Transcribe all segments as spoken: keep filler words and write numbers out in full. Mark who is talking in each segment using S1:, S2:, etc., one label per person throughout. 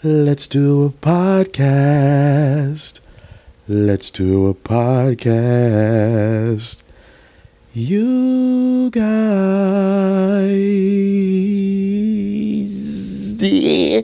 S1: Let's do a podcast. Let's do a podcast. You guys. Hey,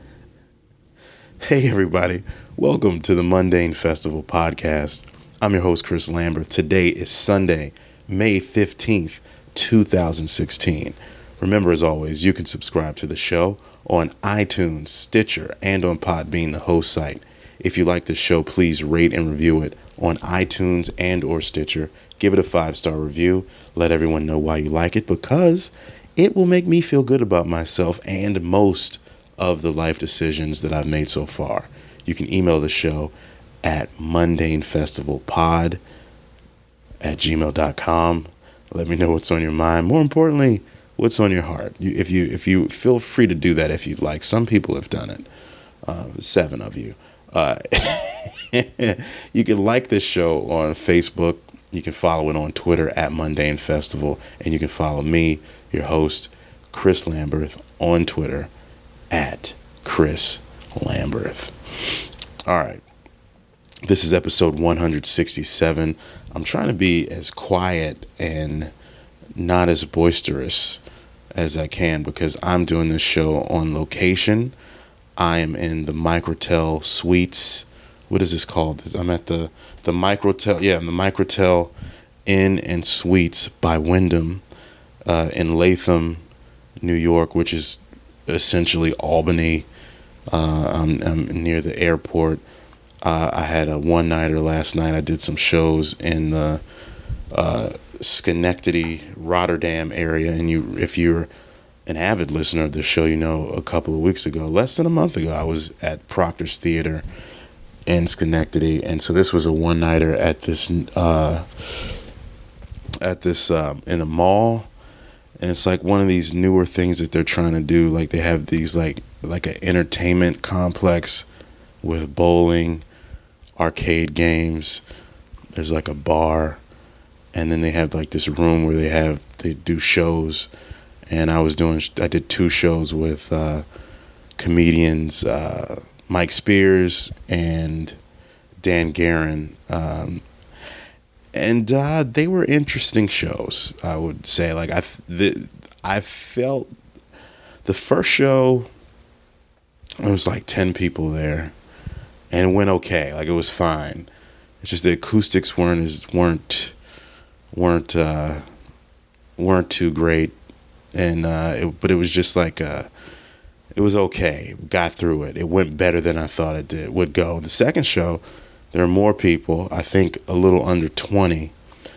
S1: everybody. Welcome to the Mundane Festival podcast. I'm your host, Chris Lambert. Today is Sunday, May fifteenth, twenty sixteen. Remember, as always, you can subscribe to the show on iTunes, Stitcher, and on Podbean, the host site. If you like the show, please rate and review it on iTunes and or Stitcher. Give it a five-star review. Let everyone know why you like it, because it will make me feel good about myself and most of the life decisions that I've made so far. You can email the show at mundanefestivalpod at gmail dot com. Let me know what's on your mind. More importantly, what's on your heart. You, if you if you feel free to do that if you'd like. Some people have done it. Uh, seven of you. Uh, you can like this show on Facebook. You can follow it on Twitter at Mundane Festival. And you can follow me, your host, Chris Lambert, on Twitter at Chris Lambert. All right. This is episode one sixty-seven. I'm trying to be as quiet and not as boisterous as I can because I'm doing this show on location. I am in the Microtel Suites. What is this called? I'm at the the Microtel. Yeah, I'm the Microtel Inn and Suites by Wyndham uh, in Latham, New York, which is essentially Albany. Uh, I'm, I'm near the airport. Uh, I had a one-nighter last night. I did some shows in the uh, Schenectady, Rotterdam area. And you, if you're an avid listener of the show, you know a couple of weeks ago, less than a month ago, I was at Proctor's Theater in Schenectady. And so this was a one-nighter at this, uh, at this um, in a mall. And it's like one of these newer things that they're trying to do. Like they have these like like an entertainment complex with bowling, arcade games. There's like a bar, and then they have like this room where they have they do shows. And I was doing I did two shows with uh, comedians uh, Mike Spears and Dan Guerin, um, and uh, they were interesting shows. I would say like I the, I felt the first show. There was like ten people there. And it went okay, like it was fine. It's just the acoustics weren't as weren't weren't uh, weren't too great, and uh, it, but it was just like uh, it was okay. Got through it. It went better than I thought it did would go. The second show, there are more people. I think a little under twenty,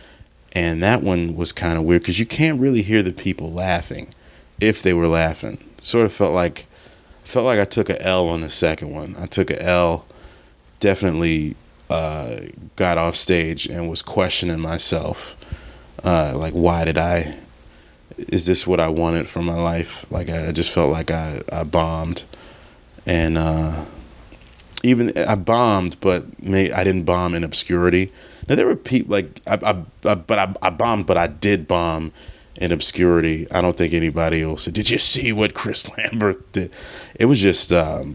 S1: and that one was kind of weird because you can't really hear the people laughing, if they were laughing. Sort of felt like felt like I took a L on the second one. I took a L. Definitely uh, got off stage and was questioning myself. Uh, like, why did I, is this what I wanted for my life? Like, I just felt like I, I bombed. And uh, even, I bombed, but may, I didn't bomb in obscurity. Now, there were people, like, I, I, I, but I, I bombed, but I did bomb in obscurity. I don't think anybody else said, did you see what Chris Lambert did? It was just, um,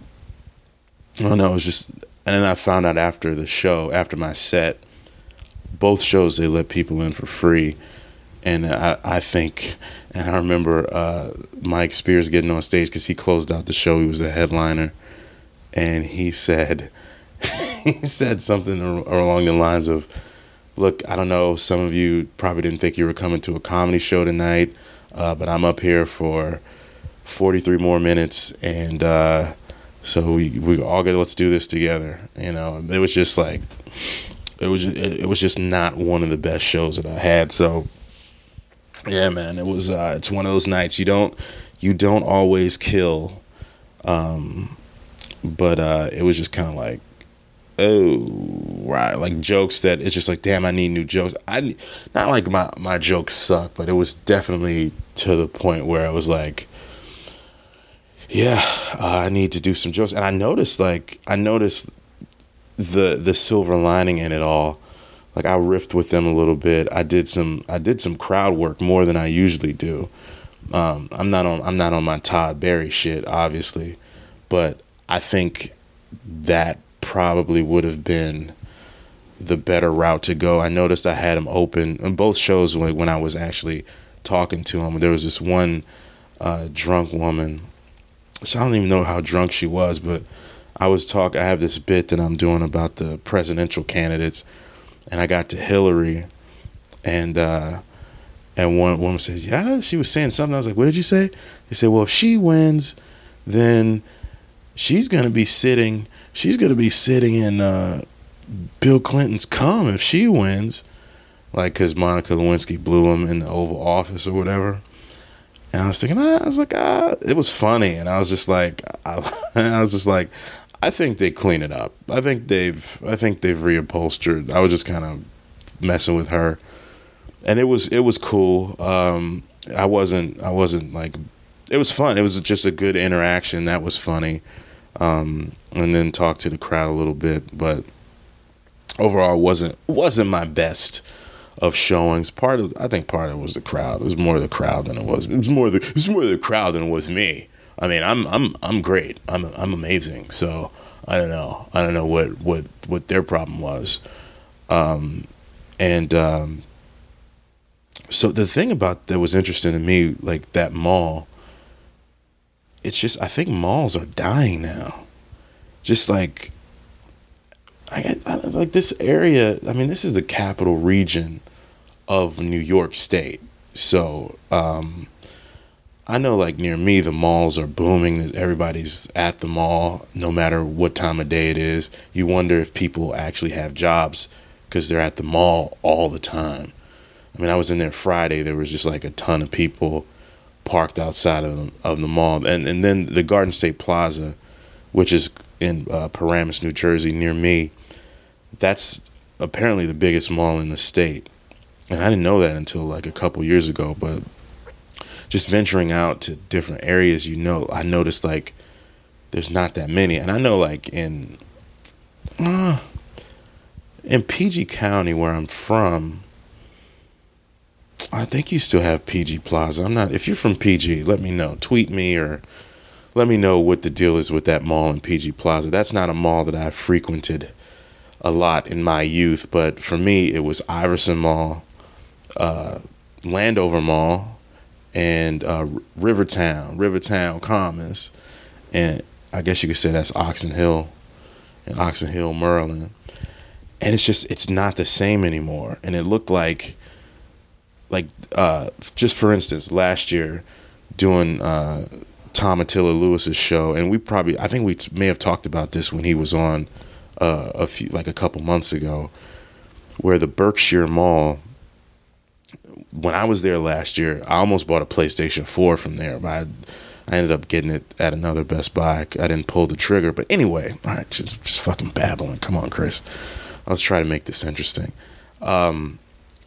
S1: oh no, it was just, and then I found out after the show, after my set, both shows they let people in for free. And I, I think, and I remember uh, Mike Spears getting on stage because he closed out the show. He was the headliner. And he said, he said something along the lines of, look, I don't know, some of you probably didn't think you were coming to a comedy show tonight, uh, but I'm up here for forty-three more minutes. And, uh, So we, we all get, let's do this together. You know, it was just like, it was, it, it was just not one of the best shows that I had. So yeah, man, it was, uh, it's one of those nights you don't, you don't always kill. Um, but, uh, it was just kind of like, oh, right. Like jokes that it's just like, damn, I need new jokes. I, not like my, my jokes suck, but it was definitely to the point where I was like, yeah, uh, I need to do some jokes. And I noticed, like, I noticed the the silver lining in it all. Like, I riffed with them a little bit. I did some I did some crowd work more than I usually do. Um, I'm not on I'm not on my Todd Barry shit, obviously, but I think that probably would have been the better route to go. I noticed I had them open on both shows. Like when I was actually talking to them, there was this one uh, drunk woman. Which I don't even know how drunk she was, but I was talk. I have this bit that I'm doing about the presidential candidates, and I got to Hillary, and uh, and one woman said, "Yeah," she was saying something. I was like, "What did you say?" They said, "Well, if she wins, then she's gonna be sitting. She's gonna be sitting in." Uh, Bill Clinton's come if she wins, like because Monica Lewinsky blew him in the Oval Office or whatever. And I was thinking, ah, I was like, ah, it was funny, and I was just like, I, I was just like, I think they clean it up. I think they've, I think they've reupholstered. I was just kind of messing with her, and it was, it was cool. Um, I wasn't, I wasn't like, it was fun. It was just a good interaction. That was funny, um, and then talk to the crowd a little bit, but. Overall, wasn't wasn't my best of showings. Part of I think part of it was the crowd. It was more the crowd than it was. It was more the it was more the crowd than it was me. I mean, I'm I'm I'm great. I'm I'm amazing. So I don't know. I don't know what what, what their problem was. Um, and um, so the thing about that was interesting to me, like that mall. It's just I think malls are dying now. Just like. I, I, like this area, I mean, this is the capital region of New York State. So um, I know like near me, the malls are booming. Everybody's at the mall, no matter what time of day it is. You wonder if people actually have jobs because they're at the mall all the time. I mean, I was in there Friday. There was just like a ton of people parked outside of the, of the mall. And, and then the Garden State Plaza, which is in uh, Paramus, New Jersey, near me. That's apparently the biggest mall in the state. And I didn't know that until like a couple years ago. But just venturing out to different areas, you know, I noticed like there's not that many. And I know like in uh, in P G County where I'm from, I think you still have P G Plaza. I'm not, if you're from P G, let me know. Tweet me or let me know what the deal is with that mall in P G Plaza. That's not a mall that I frequented a lot in my youth, but for me, it was Iverson Mall, uh, Landover Mall, and uh, Rivertown, Rivertown Commons, and I guess you could say that's Oxon Hill, and Oxon Hill, Maryland. And it's just, it's not the same anymore. And it looked like, like, uh, just for instance, last year, doing uh, Tom Attila Lewis's show, and we probably, I think we t- may have talked about this when he was on uh, a few, like a couple months ago, where the Berkshire Mall, when I was there last year, I almost bought a PlayStation four from there, but I, I ended up getting it at another Best Buy. I didn't pull the trigger, but anyway, all right, just, just fucking babbling. Come on, Chris. Let's try to make this interesting. Um,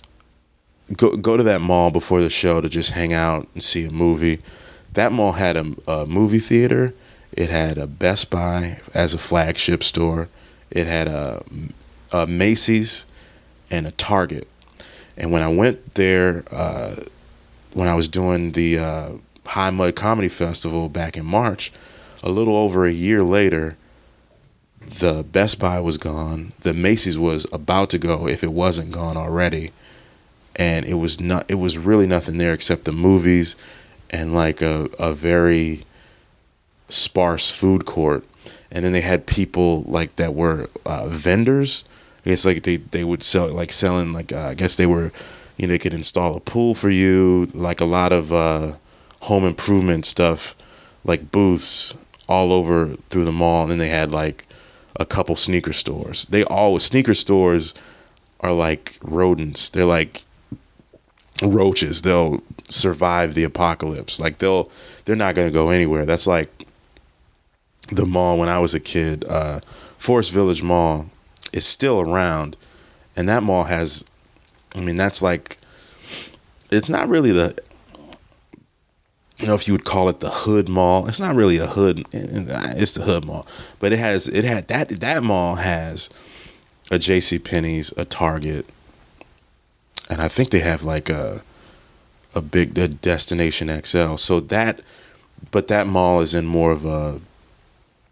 S1: go go to that mall before the show to just hang out and see a movie. That mall had a, a movie theater. It had a Best Buy as a flagship store. It had a, a Macy's and a Target. And when I went there, uh, when I was doing the uh, High Mud Comedy Festival back in March, a little over a year later, the Best Buy was gone. The Macy's was about to go if it wasn't gone already. And it was not. It was really nothing there except the movies and like a, a very sparse food court. And then they had people like that were uh, vendors. I guess like they, they would sell like selling like uh, I guess they were, you know, they could install a pool for you, like a lot of uh, home improvement stuff, like booths all over through the mall. And then they had like a couple sneaker stores. They all sneaker stores are like rodents. They're like roaches. They'll survive the apocalypse. Like they'll they're not gonna go anywhere. That's like the mall when I was a kid. Uh, Forest Village Mall is still around, and that mall has, I mean, that's like, it's not really the, I don't know if you would call it the hood mall. It's not really a hood. It's the hood mall, but it has, it had that, that mall has a JCPenney's, a Target, and I think they have like a, a big, a Destination X L. So that, but that mall is in more of a,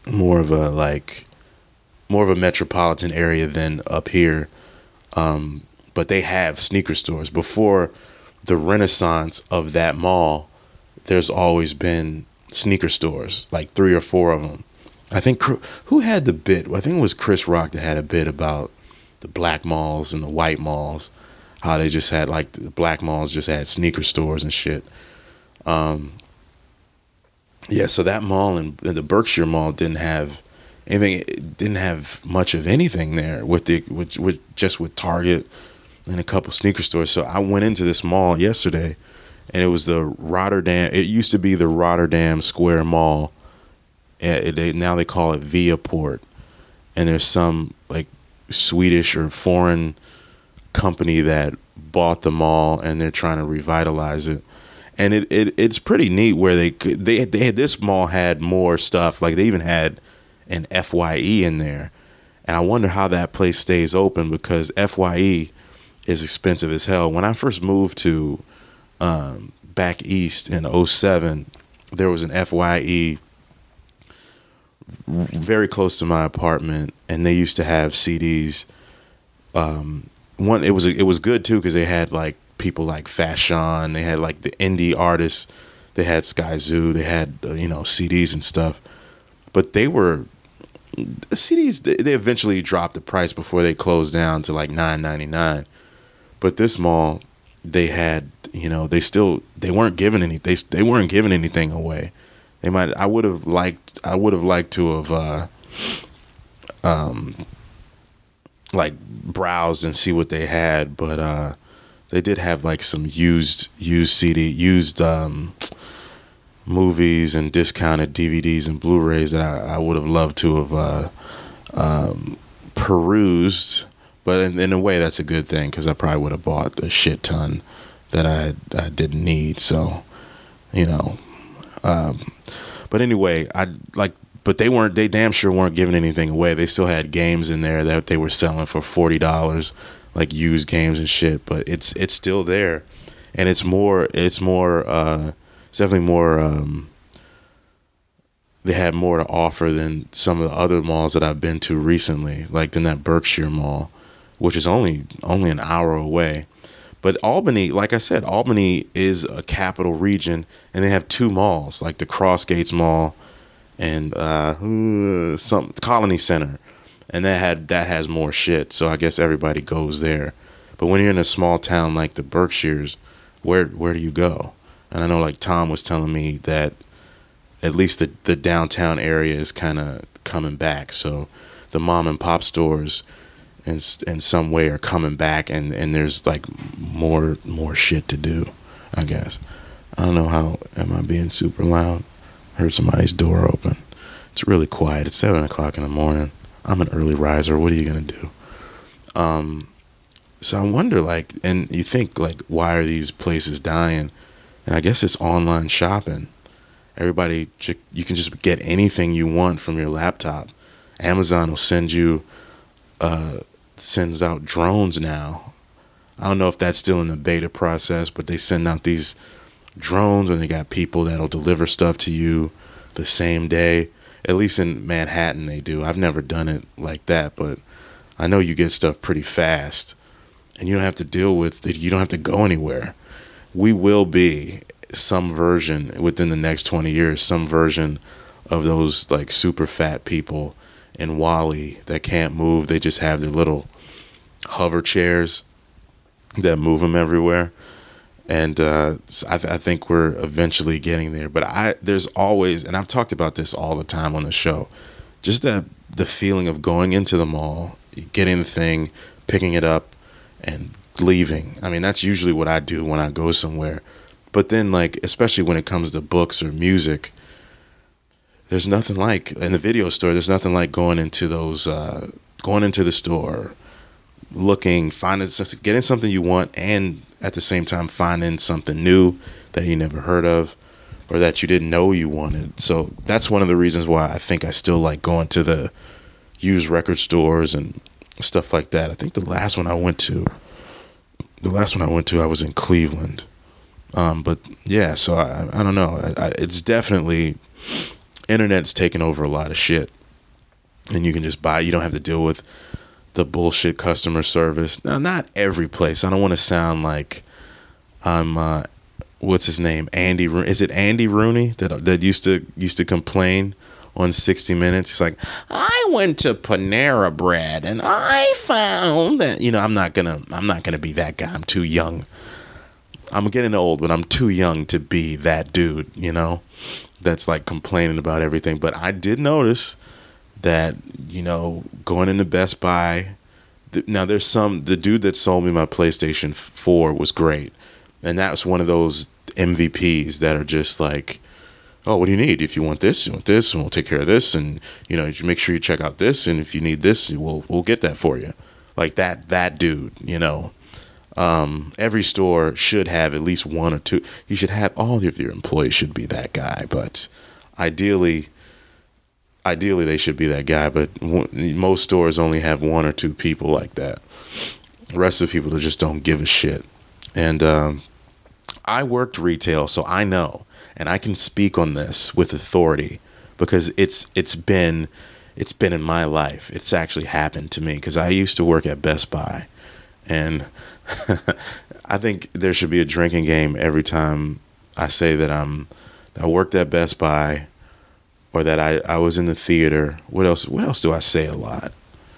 S1: more of a like more of a metropolitan area than up here. Um, but they have sneaker stores. Before the renaissance of that mall, there's always been sneaker stores, like three or four of them. I think who had the bit? I think it was Chris Rock that had a bit about the black malls and the white malls, how they just had like the black malls just had sneaker stores and shit. Um, yeah, so that mall and the Berkshire Mall didn't have anything. It didn't have much of anything there with the with, with just with Target and a couple sneaker stores. So I went into this mall yesterday, and it was the Rotterdam. It used to be the Rotterdam Square Mall. It, they, now they call it Viaport, and there's some like Swedish or foreign company that bought the mall, and they're trying to revitalize it. And it, it it's pretty neat where they they they had, this mall had more stuff. Like they even had an F Y E in there, and I wonder how that place stays open because F Y E is expensive as hell. When I first moved to um, back east in oh seven, there was an F Y E very close to my apartment, and they used to have C Ds. Um, one it was it was good too because they had like people like Fashion, they had like the indie artists, they had Sky Zoo, they had uh, you know C Ds and stuff. But they were the C Ds. They, they eventually dropped the price before they closed down to like nine ninety-nine. But this mall, they had you know they still they weren't giving any they they weren't giving anything away. They might. I would have liked. I would have liked to have, uh, um, like browsed and see what they had, but uh, they did have like some used, used C D, used um, movies and discounted D V Ds and Blu-rays that I, I would have loved to have uh, um, perused. But in, in a way, that's a good thing because I probably would have bought a shit ton that I I didn't need. So, you know. Um, but anyway, I like, but they weren't, they damn sure weren't giving anything away. They still had games in there that they were selling for forty dollars, like used games and shit, but it's, it's still there. And it's more, it's more, uh, it's definitely more, um, they had more to offer than some of the other malls that I've been to recently, like in that Berkshire Mall, which is only, only an hour away. But Albany, like I said, Albany is a capital region, and they have two malls, like the Crossgates Mall and uh, some Colony Center, and that had that has more shit. So I guess everybody goes there. But when you're in a small town like the Berkshires, where where do you go? And I know, like Tom was telling me that at least the the downtown area is kind of coming back. So the mom and pop stores in in some way are coming back, and, and there's like more more shit to do, I guess. I don't know how, am I being super loud? I heard somebody's door open. It's really quiet. It's seven o'clock in the morning. I'm an early riser. What are you going to do? Um, so I wonder, like, and you think, like, why are these places dying? And I guess it's online shopping. Everybody, you can just get anything you want from your laptop. Amazon will send you uh sends out drones now. I don't know if that's still in the beta process, but they send out these drones and they got people that'll deliver stuff to you the same day. At least in Manhattan they do. I've never done it like that, but I know you get stuff pretty fast and you don't have to deal with it. You don't have to go anywhere. We will be some version within the next twenty years, some version of those like super fat people in Wall-E that can't move. They just have their little hover chairs that move them everywhere. And uh, I, th- I think we're eventually getting there. But I there's always, and I've talked about this all the time on the show, just that the feeling of going into the mall, getting the thing, picking it up, and leaving. I mean, that's usually what I do when I go somewhere. But then, like, especially when it comes to books or music, there's nothing like, in the video store, there's nothing like going into those, uh, going into the store, looking, finding, getting something you want, and at the same time finding something new that you never heard of or that you didn't know you wanted. So that's one of the reasons why I think I still like going to the used record stores and stuff like that. I think the last one I went to, the last one I went to, I was in Cleveland. Um, but yeah, so I, I don't know. I, I, it's definitely... Internet's taken over a lot of shit, and you can just buy. You don't have to deal with the bullshit customer service. Now, not every place. I don't want to sound like I'm uh, what's his name, Andy. Is it Andy Rooney that that used to used to complain on sixty minutes? He's like, I went to Panera Bread and I found that, you know, I'm not gonna I'm not gonna be that guy. I'm too young. I'm getting old, but I'm too young to be that dude, you know, that's like complaining about everything. But I did notice that, you know, going into Best Buy, th- now there's some, the dude that sold me my PlayStation four was great. And that was one of those M V Ps that are just like, oh, what do you need? If you want this, you want this, and we'll take care of this. And, you know, you make sure you check out this. And if you need this, we'll, we'll get that for you. Like that, that dude, you know. Um, every store should have at least one or two. You should have all of your employees should be that guy, but ideally, ideally they should be that guy. But w- most stores only have one or two people like that. The rest of the people just don't give a shit. And um, I worked retail, so I know, and I can speak on this with authority because it's it's been it's been in my life. It's actually happened to me because I used to work at Best Buy, and I think there should be a drinking game every time I say that I'm I worked at Best Buy or that I, I was in the theater. What else what else do I say a lot?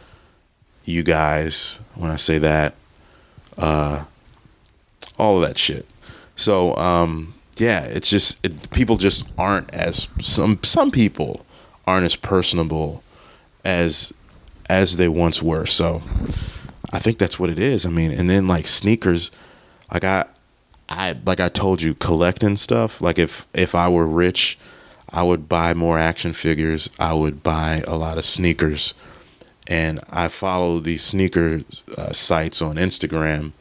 S1: You guys, when I say that, uh, all of that shit. So um, yeah, it's just it, people just aren't as some some people aren't as personable as as they once were. So I think that's what it is. I mean, and then like sneakers, like I, I like I told you, collecting stuff. Like if if I were rich, I would buy more action figures. I would buy a lot of sneakers, and I follow these sneaker uh, sites on Instagram,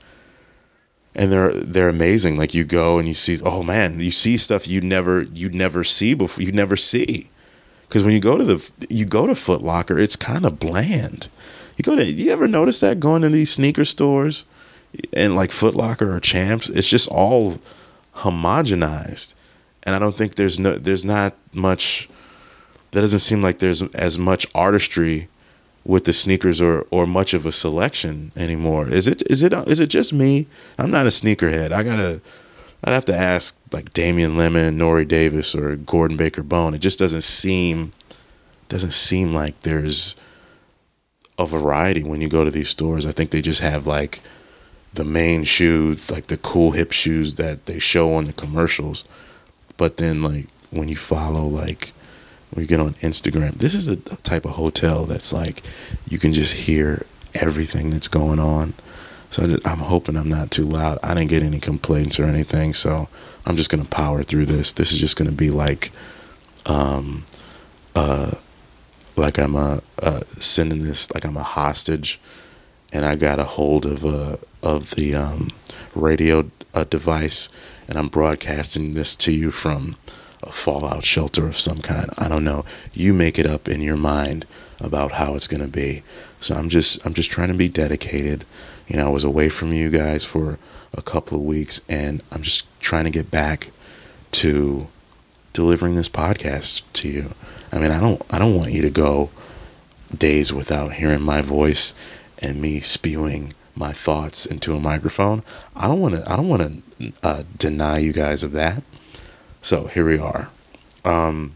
S1: and they're they're amazing. Like you go and you see, oh man, you see stuff you never you never see before. You never see, because when you go to the you go to Foot Locker, it's kind of bland. You go to, you ever notice that going in these sneaker stores and like Foot Locker or Champs, it's just all homogenized. And I don't think there's no, there's not much, that doesn't seem like there's as much artistry with the sneakers or, or much of a selection anymore. Is it, is it, is it just me? I'm not a sneakerhead. I gotta, I'd have to ask like Damian Lemon, Nori Davis, or Gordon Baker Bone. It just doesn't seem, doesn't seem like there's a variety when you go to these stores. I think they just have like the main shoes, like the cool hip shoes that they show on the commercials. But then like when you follow, like when you get on Instagram, this is a type of hotel that's like you can just hear everything that's going on. So I'm hoping I'm not too loud. I didn't get any complaints or anything, so I'm just gonna power through this. This is just gonna be like um uh like I'm a, uh, sending this, like I'm a hostage, and I got a hold of uh, of the um, radio uh, device, and I'm broadcasting this to you from a fallout shelter of some kind. I don't know. You make it up in your mind about how it's gonna be. So I'm just I'm just trying to be dedicated. You know, I was away from you guys for a couple of weeks, and I'm just trying to get back to delivering this podcast to you. I mean, I don't I don't want you to go days without hearing my voice and me spewing my thoughts into a microphone. I don't want to I don't want to uh, deny you guys of that. So here we are. Um,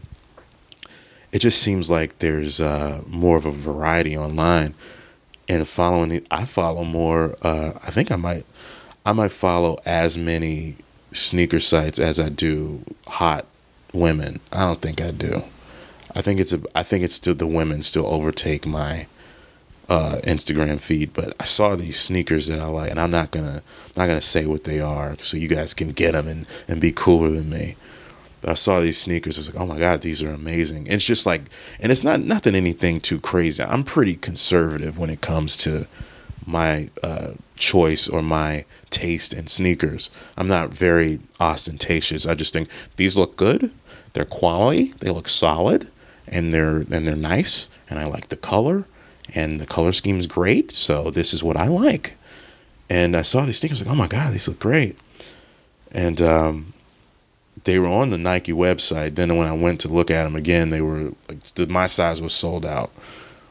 S1: it just seems like there's uh, more of a variety online, and following the, I follow more. Uh, I think I might I might follow as many sneaker sites as I do hot women. I don't think I do. I think it's a. I think it's still the women still overtake my uh, Instagram feed. But I saw these sneakers that I like, and I'm not gonna not gonna say what they are, so you guys can get them and, and be cooler than me. But I saw these sneakers. I was like, oh my god, these are amazing. It's just like, and it's not nothing anything too crazy. I'm pretty conservative when it comes to my uh, choice or my taste in sneakers. I'm not very ostentatious. I just think these look good. They're quality. They look solid. And they're and they're nice, and I like the color, and the color scheme is great. So this is what I like. And I saw these sneakers, like, oh my god, these look great. And um, they were on the Nike website. Then when I went to look at them again, they were like, my size was sold out.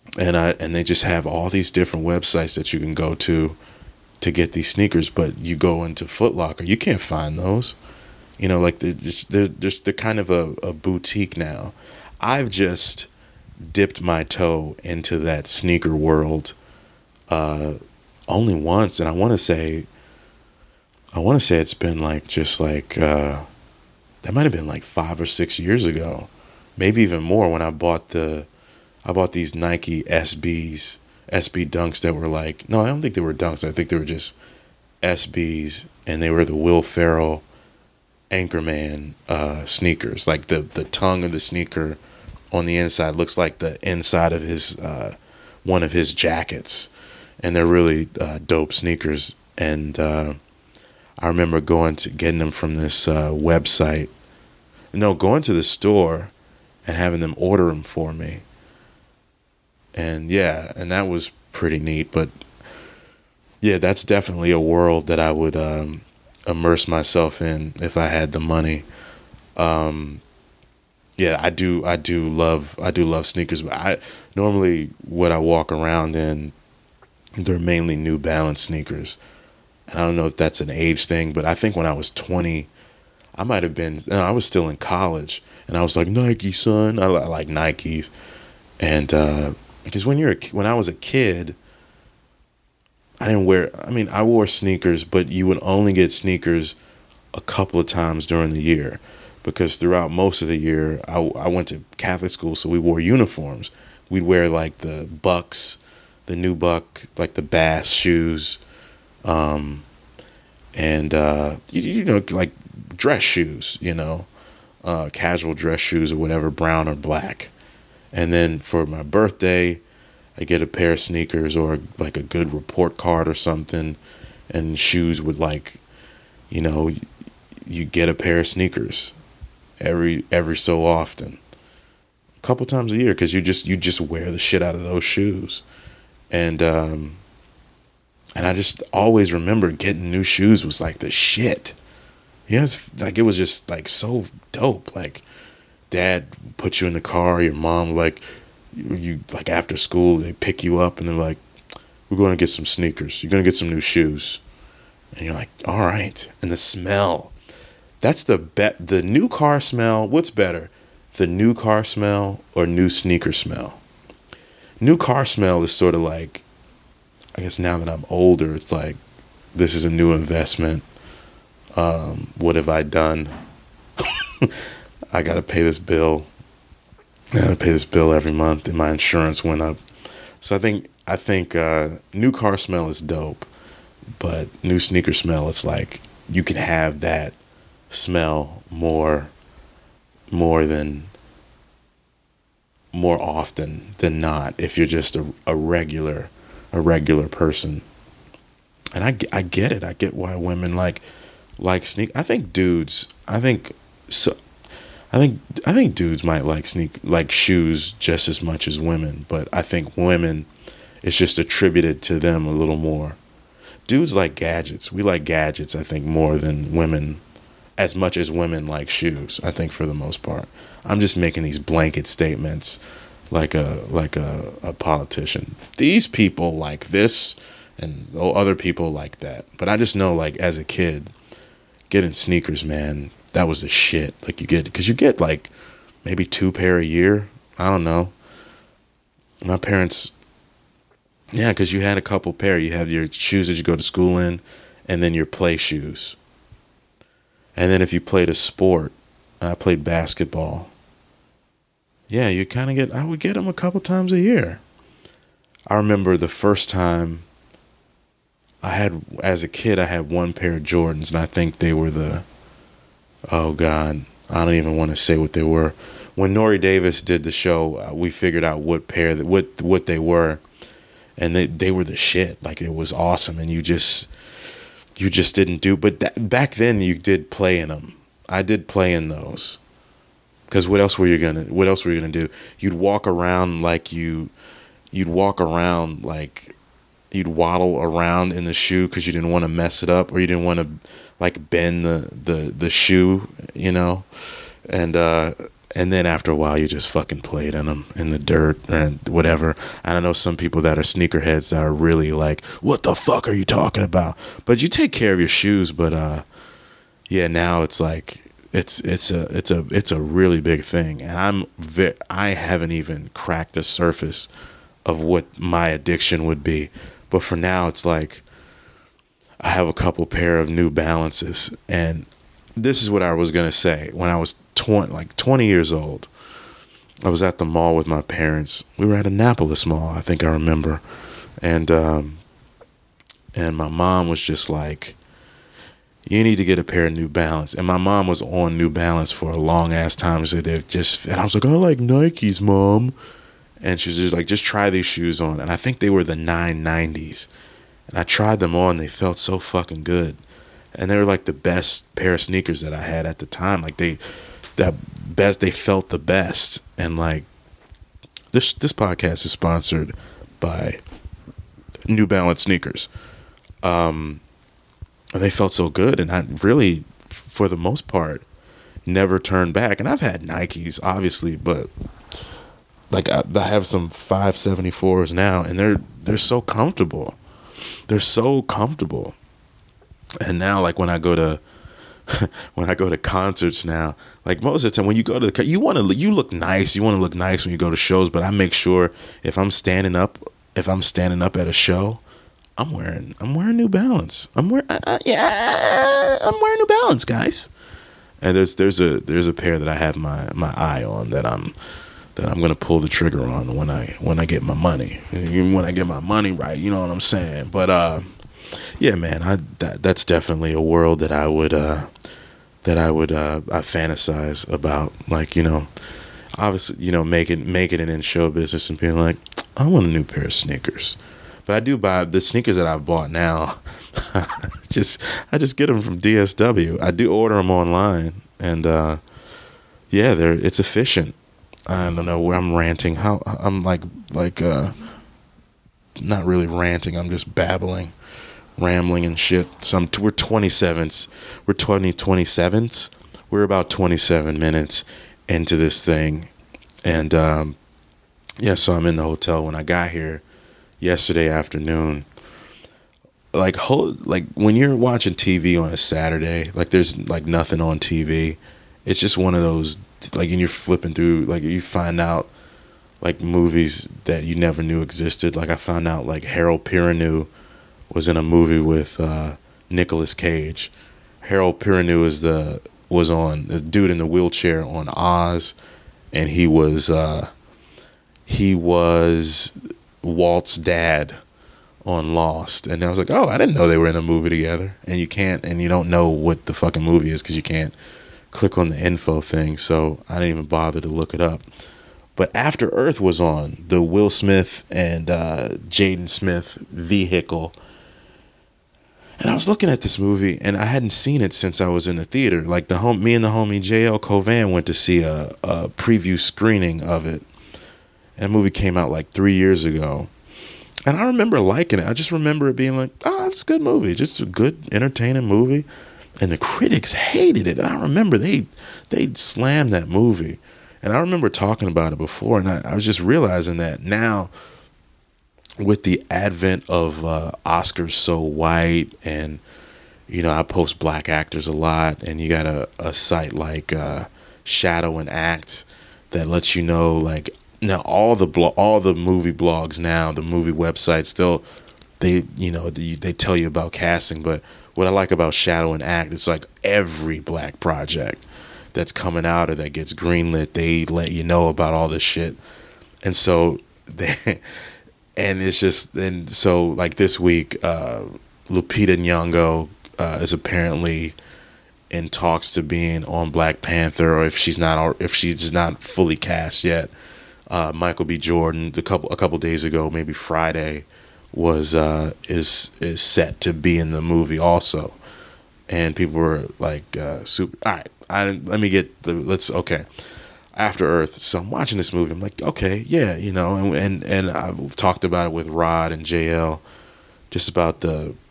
S1: and I and they just have all these different websites that you can go to to get these sneakers. But you go into Foot Locker, you can't find those. You know, like they're just they're just they're kind of a, a boutique now. I've just dipped my toe into that sneaker world uh, only once, and I want to say, I want to say it's been like just like uh, that might have been like five or six years ago, maybe even more, when I bought the I bought these Nike S Bs, S B Dunks that were like, no, I don't think they were Dunks. I think they were just S Bs, and they were the Will Ferrell Anchorman uh, sneakers. Like the the tongue of the sneaker on the inside looks like the inside of his uh, one of his jackets, and they're really uh, dope sneakers. And uh, I remember going to getting them from this uh, website. No, going to the store and having them order them for me. And yeah, and that was pretty neat. But yeah, that's definitely a world that I would um, immerse myself in if I had the money. Um, yeah, I do. I do love. I do love sneakers. But I normally what I walk around in, they're mainly New Balance sneakers. And I don't know if that's an age thing, but I think when I was twenty, I might have been. No, I was still in college, and I was like, Nike, son. I, I like Nikes, and uh, because when you're a, when I was a kid, I didn't wear. I mean, I wore sneakers, but you would only get sneakers a couple of times during the year. Because throughout most of the year, I, I went to Catholic school, so we wore uniforms. We'd wear like the Bucks, the new Buck, like the Bass shoes, um, and uh, you, you know, like dress shoes, you know, uh, casual dress shoes or whatever, brown or black. And then for my birthday, I get a pair of sneakers or like a good report card or something, and shoes with like, you know, you get a pair of sneakers every every so often, a couple times a year, because you just you just wear the shit out of those shoes. And um and I just always remember getting new shoes was like the shit. Yes, like it was just like so dope. Like dad put you in the car, your mom like you, you like after school they pick you up and they're like, we're going to get some sneakers, you're going to get some new shoes. And you're like, all right. And the smell, that's the bet. The new car smell. What's better, the new car smell or new sneaker smell? New car smell is sort of like, I guess now that I'm older, it's like, this is a new investment. Um, what have I done? I got to pay this bill. I got to pay this bill every month, and my insurance went up. So I think I think uh, new car smell is dope, but new sneaker smell, it's like you can have that smell more more than more often than not if you're just a, a regular a regular person. And I, I get it. I get why women like like sneak. I think dudes. I think so. I think I think dudes might like sneak like shoes just as much as women, but I think women, it's just attributed to them a little more. Dudes like gadgets. We like gadgets, I think, more than women, as much as women like shoes, I think, for the most part. I'm just making these blanket statements like a like a, a politician. These people like this and other people like that. But I just know, like, as a kid, getting sneakers, man, that was the shit. Like, you get, because you get like maybe two pair a year. I don't know. My parents, yeah, because you had a couple pair. You have your shoes that you go to school in, and then your play shoes. And then if you played a sport, I played basketball. Yeah, you kind of get, I would get them a couple times a year. I remember the first time I had, as a kid, I had one pair of Jordans, and I think they were the, oh God, I don't even want to say what they were. When Nori Davis did the show, uh, we figured out what pair, that what what they were, and they, they were the shit. Like, it was awesome, and you just, you just didn't do, but that, back then you did play in them. I did play in those. Because what else were you gonna? What else were you gonna do? You'd walk around like you, you'd walk around like, you'd waddle around in the shoe because you didn't want to mess it up, or you didn't want to like bend the the the shoe, you know. And uh, and then after a while, you just fucking played in them in the dirt and whatever. And I know some people that are sneakerheads that are really like, what the fuck are you talking about? But you take care of your shoes. But uh, yeah, now it's like it's it's a it's a it's a really big thing, and I'm ve- I haven't even cracked the surface of what my addiction would be. But for now, it's like I have a couple pair of New Balances, and this is what I was gonna say. When I was twenty, like twenty years old, I was at the mall with my parents. We were at Annapolis Mall, I think I remember, and um, and my mom was just like, "You need to get a pair of New Balance." And my mom was on New Balance for a long ass time. So they've just, and I was like, "I like Nikes, Mom," and she was just like, "Just try these shoes on." And I think they were the nine nineties, and I tried them on. They felt so fucking good. And they were like the best pair of sneakers that I had at the time. Like they, that best, they felt the best. And like this, this podcast is sponsored by New Balance sneakers. Um, and they felt so good. And I really, for the most part, never turned back. And I've had Nikes, obviously, but like I, I have some five seventy-fours now, and they're they're so comfortable. They're so comfortable. And now, like when I go to when I go to concerts now, like most of the time when you go to the, you want to you look nice, you want to look nice when you go to shows. But I make sure if I'm standing up, if I'm standing up at a show, I'm wearing I'm wearing New Balance. I'm wearing uh, yeah, I'm wearing New Balance, guys. And there's there's a there's a pair that I have my my eye on that I'm that I'm gonna pull the trigger on when I when I get my money. When I get my money right, you know what I'm saying. But uh. Yeah, man, I that that's definitely a world that I would uh, that I would uh, I fantasize about. Like, you know, obviously, you know, making making it in show business and being like, I want a new pair of sneakers. But I do buy the sneakers that I've bought now. just I just get them from D S W. I do order them online, and uh, yeah, they're it's efficient. I don't know where I'm ranting. How I'm like like uh, not really ranting. I'm just babbling. Rambling and shit. So I'm, we're twenty-sevens. We're twenty twenty-sevens. We're about twenty-seven minutes into this thing. And um, yeah, so I'm in the hotel when I got here yesterday afternoon. Like, whole, like when you're watching T V on a Saturday, like there's like nothing on T V. It's just one of those, like, and you're flipping through, like you find out like movies that you never knew existed. Like I found out like Harold Perrineau was in a movie with uh, Nicolas Cage. Harold Perrineau is the was on the dude in the wheelchair on Oz, and he was uh, he was Walt's dad on Lost. And I was like, oh, I didn't know they were in a movie together. And you can't, and you don't know what the fucking movie is because you can't click on the info thing. So I didn't even bother to look it up. But After Earth was on, the Will Smith and uh, Jaden Smith vehicle. And I was looking at this movie, and I hadn't seen it since I was in the theater. Like the home, me and the homie J L Covan went to see a, a preview screening of it. That movie came out like three years ago, and I remember liking it. I just remember it being like, "Oh, it's a good movie, just a good, entertaining movie." And the critics hated it. And I remember they they slammed that movie, and I remember talking about it before, and I, I was just realizing that now, with the advent of uh, Oscars So White, and you know, I post black actors a lot, and you got a, a site like uh, Shadow and Act that lets you know, like, now all the blo- all the movie blogs now, the movie websites, they'll they you know they, they tell you about casting. But what I like about Shadow and Act, it's like every black project that's coming out or that gets greenlit, they let you know about all this shit. And so they. And it's just, and so like this week, uh, Lupita Nyong'o uh, is apparently in talks to being on Black Panther, or if she's not, or if she's not fully cast yet. Uh, Michael B. Jordan, a couple a couple days ago, maybe Friday, was uh, is is set to be in the movie also, and people were like, uh, super. All right, I let me get the let's okay. After Earth. So I'm watching this movie. I'm like, okay, yeah, you know, and and, and I've talked about it with Rod and J L, just about the,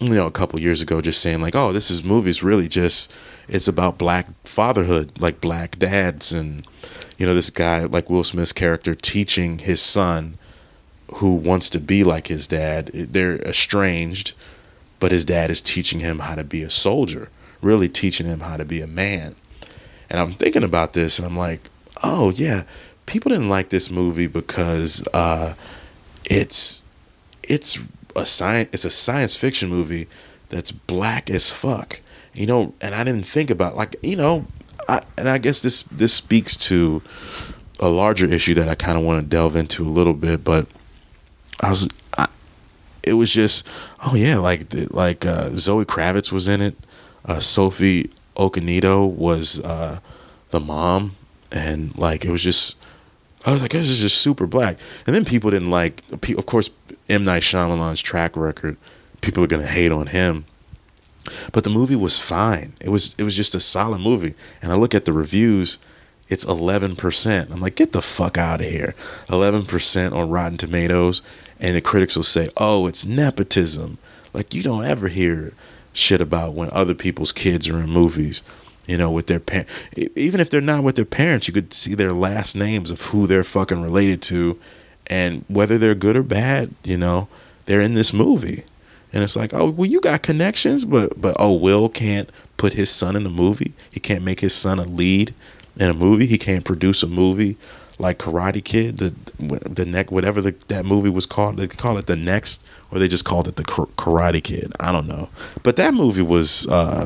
S1: you know, a couple years ago, just saying like, oh, this is movie's really just, it's about black fatherhood, like black dads. And, you know, this guy, like Will Smith's character, teaching his son who wants to be like his dad. They're estranged, but his dad is teaching him how to be a soldier, really teaching him how to be a man. And I'm thinking about this and I'm like, oh yeah, people didn't like this movie because uh, it's, it's, a science it's a science fiction movie that's black as fuck, you know. And I didn't think about, like, you know, I, and I guess this this speaks to a larger issue that I kind of want to delve into a little bit. But I was I, it was just, oh yeah, like like uh, Zoe Kravitz was in it, uh, Sophie Okonedo was uh, the mom, and like it was just, I was like, this is just super black. And then people didn't like, of course, M. Night Shyamalan's track record. People are gonna hate on him, but the movie was fine. It was it was just a solid movie. And I look at the reviews, it's eleven percent. I'm like, get the fuck out of here. eleven percent on Rotten Tomatoes, and the critics will say, oh, it's nepotism. Like, you don't ever hear shit about when other people's kids are in movies, you know, with their parents. Even if they're not with their parents, you could see their last names of who they're fucking related to. And whether they're good or bad, you know, they're in this movie. And it's like, oh, well, you got connections, but, but oh, Will can't put his son in a movie. He can't make his son a lead in a movie. He can't produce a movie like Karate Kid, the the neck, whatever the, that movie was called. They call it The Next, or they just called it The Karate Kid. I don't know. But that movie was uh,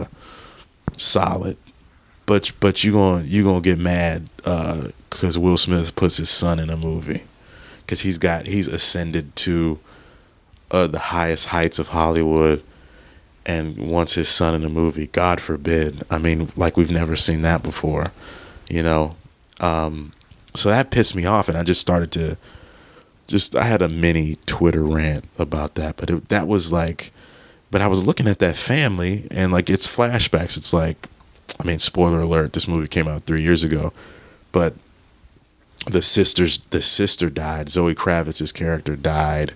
S1: solid. But but you gonna you gonna get mad because uh, Will Smith puts his son in a movie. Because he's got he's ascended to uh, the highest heights of Hollywood, and wants his son in a movie. God forbid. I mean, like, we've never seen that before, you know. Um, so that pissed me off, and I just started to just I had a mini Twitter rant about that. But it, that was like, but I was looking at that family, and like, it's flashbacks. It's like, I mean, spoiler alert, this movie came out three years ago, but. The sisters, the sister died. Zoe Kravitz's character died,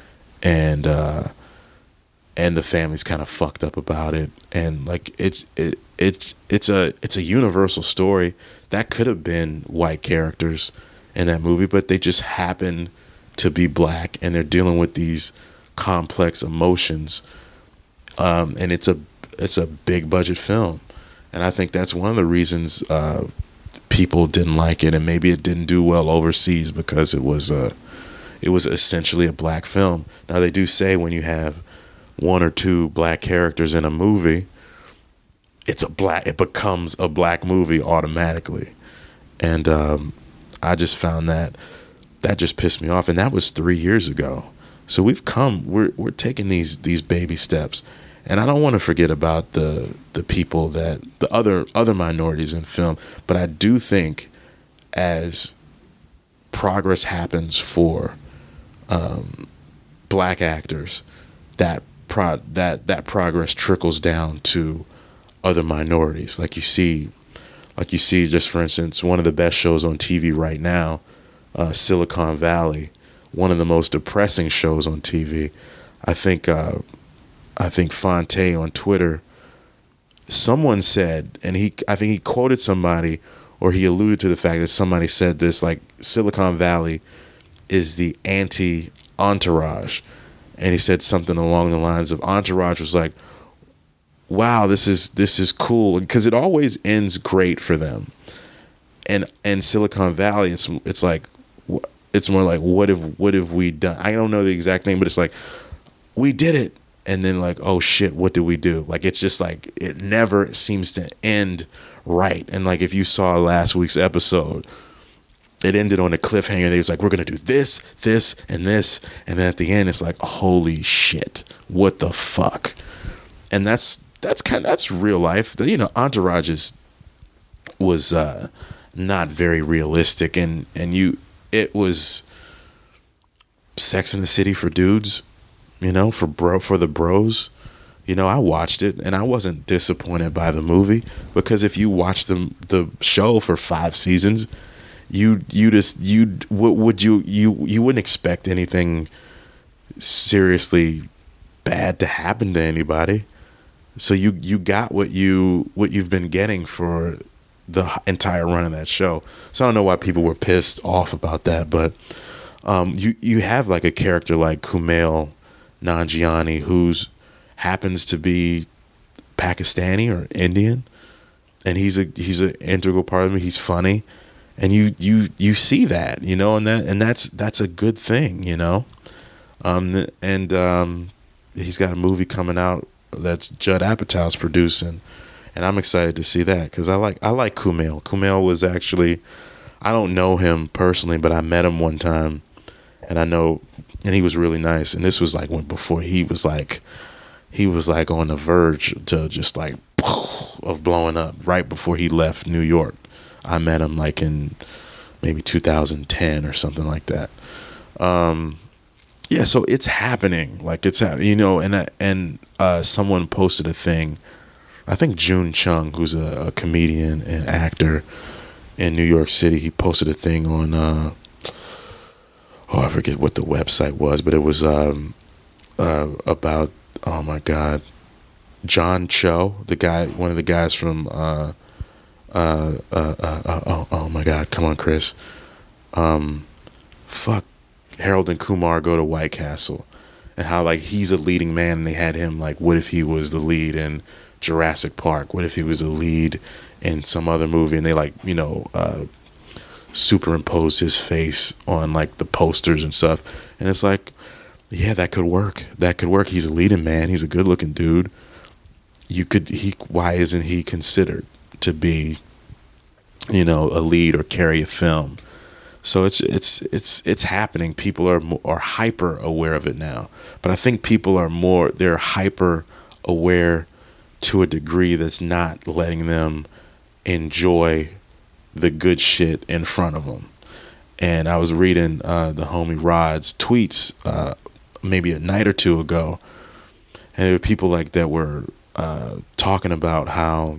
S1: and uh, and the family's kind of fucked up about it. And like, it's it it's it's a it's a universal story that could have been white characters in that movie, but they just happen to be black, and they're dealing with these complex emotions. Um, and it's a it's a big budget film, and I think that's one of the reasons. Uh, people didn't like it, and maybe it didn't do well overseas because it was a, it was essentially a black film. Now, they do say when you have one or two black characters in a movie, it's a black, it becomes a black movie automatically. And um, I just found that that just pissed me off, and that was three years ago. So we've come, we're we're taking these these baby steps. And I don't want to forget about the the people that the other other minorities in film, but I do think as progress happens for um, black actors, that pro that that progress trickles down to other minorities. Like you see, like you see, just for instance, one of the best shows on T V right now, uh, Silicon Valley, one of the most depressing shows on T V. I think. Uh, I think Fonte on Twitter, someone said, and he, I think he quoted somebody, or he alluded to the fact that somebody said this, like, Silicon Valley is the anti-Entourage. And he said something along the lines of, Entourage was like, wow, this is this is cool, because it always ends great for them. And and Silicon Valley, it's it's like, it's more like, what have what have we done? I don't know the exact name, but it's like, we did it. And then like, oh shit, what do we do? Like, it's just like, it never seems to end right. And like, if you saw last week's episode, it ended on a cliffhanger. They was like, we're going to do this, this, and this. And then at the end, it's like, holy shit, what the fuck? And that's, that's kind of, that's real life. You know, Entourage is, was uh, not very realistic. And, and you, it was Sex in the City for dudes. You know, for bro, for the bros, you know, I watched it and I wasn't disappointed by the movie, because if you watch the the show for five seasons, you you just you what would you you you wouldn't expect anything seriously bad to happen to anybody. So you you got what you what you've been getting for the entire run of that show. So I don't know why people were pissed off about that, but um, you you have like a character like Kumail Nanjiani, who's happens to be Pakistani or Indian, and he's a he's an integral part of me. He's funny, and you you you see that, you know, and that and that's that's a good thing, you know. Um, and um, he's got a movie coming out that's Judd Apatow's producing, and I'm excited to see that because I like I like Kumail. Kumail was actually, I don't know him personally, but I met him one time, and I know, and he was really nice. And this was like when before he was like, he was like on the verge to just like of blowing up right before he left New York. I met him like in maybe two thousand ten or something like that. Um, yeah, so it's happening. Like it's happening, you know. And and uh, someone posted a thing. I think June Chung, who's a, a comedian and actor in New York City, he posted a thing on. Uh, oh, I forget what the website was, but it was um, uh, about. Oh my God, John Cho, the guy, one of the guys from. Uh, uh, uh, uh, uh, oh, oh my God, come on, Chris. Um, fuck, Harold and Kumar Go to White Castle, and how like he's a leading man, and they had him like, what if he was the lead in Jurassic Park? What if he was a lead in some other movie? And they like, you know, uh, superimpose his face on like the posters and stuff, and it's like. Yeah, that could work. That could work. He's a leading man. He's a good-looking dude. You could. He. Why isn't he considered to be, you know, a lead or carry a film? So it's it's it's it's happening. People are are hyper aware of it now. But I think people are more. They're hyper aware to a degree that's not letting them enjoy the good shit in front of them. And I was reading uh, the homie Rod's tweets. Uh, maybe a night or two ago, and there were people like that were uh, talking about how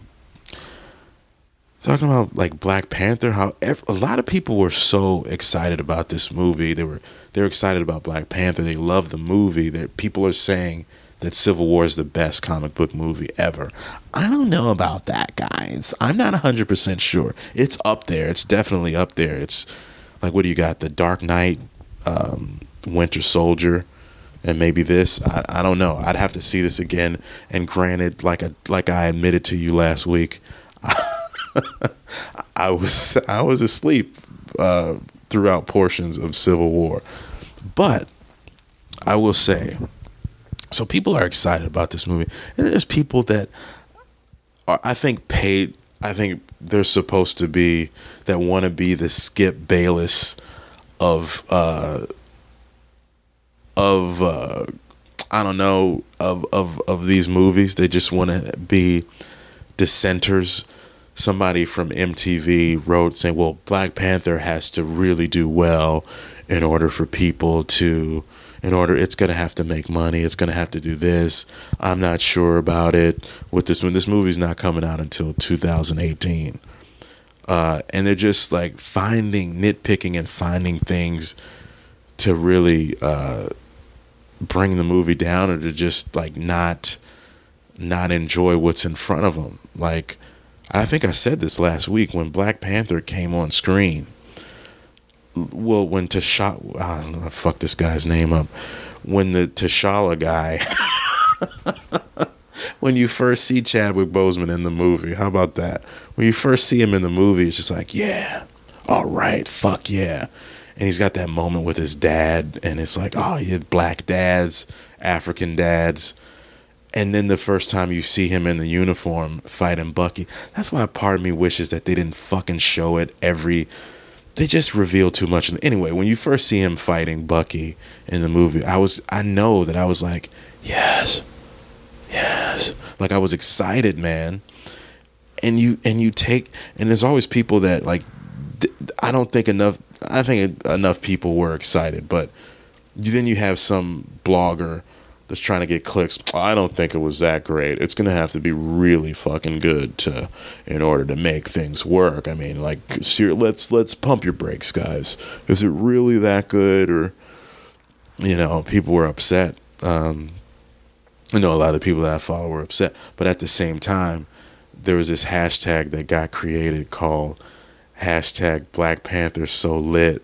S1: talking about like Black Panther, how ev- a lot of people were so excited about this movie. They were they were excited about Black Panther. They love the movie. That people are saying that Civil War is the best comic book movie ever. I don't know about that, guys. I'm not one hundred percent sure. It's up there. It's definitely up there. It's like, what do you got? The Dark Knight, um, Winter Soldier, and maybe this. I, I don't know. I'd have to see this again. And granted, like a, like I admitted to you last week, I was I was asleep uh, throughout portions of Civil War. But I will say, so people are excited about this movie, and there's people that are, I think, paid. I think they're supposed to be that want to be the Skip Bayless of. Uh, of uh, I don't know of, of of these movies. They just want to be dissenters. Somebody from M T V wrote saying, well, Black Panther has to really do well in order for people to in order it's going to have to make money, it's going to have to do this. I'm not sure about it with this one. This movie's not coming out until two thousand eighteen. Uh, and they're just like finding nitpicking and finding things to really uh, bring the movie down, or to just like not not enjoy what's in front of them. Like, I think I said this last week when Black Panther came on screen. Well, when T'Challa, I don't know, fuck this guy's name up. When the T'Challa guy, when you first see Chadwick Boseman in the movie, how about that? When you first see him in the movie, it's just like, yeah, all right, fuck yeah. And he's got that moment with his dad, and it's like, oh, you had black dads, African dads. And then the first time you see him in the uniform fighting Bucky, that's why part of me wishes that they didn't fucking show it every... They just reveal too much. Anyway, when you first see him fighting Bucky in the movie, I was, I know that I was like, yes, yes. Like, I was excited, man. And you, and you take, and there's always people that, like, I don't think enough, I think enough people were excited, but then you have some blogger that's trying to get clicks. I don't think it was that great. It's going to have to be really fucking good to, in order to make things work. I mean, like, let's, let's pump your brakes, guys. Is it really that good? Or, you know, people were upset. Um, I know a lot of people that I follow were upset, but at the same time, there was this hashtag that got created called hashtag Black Panther so lit.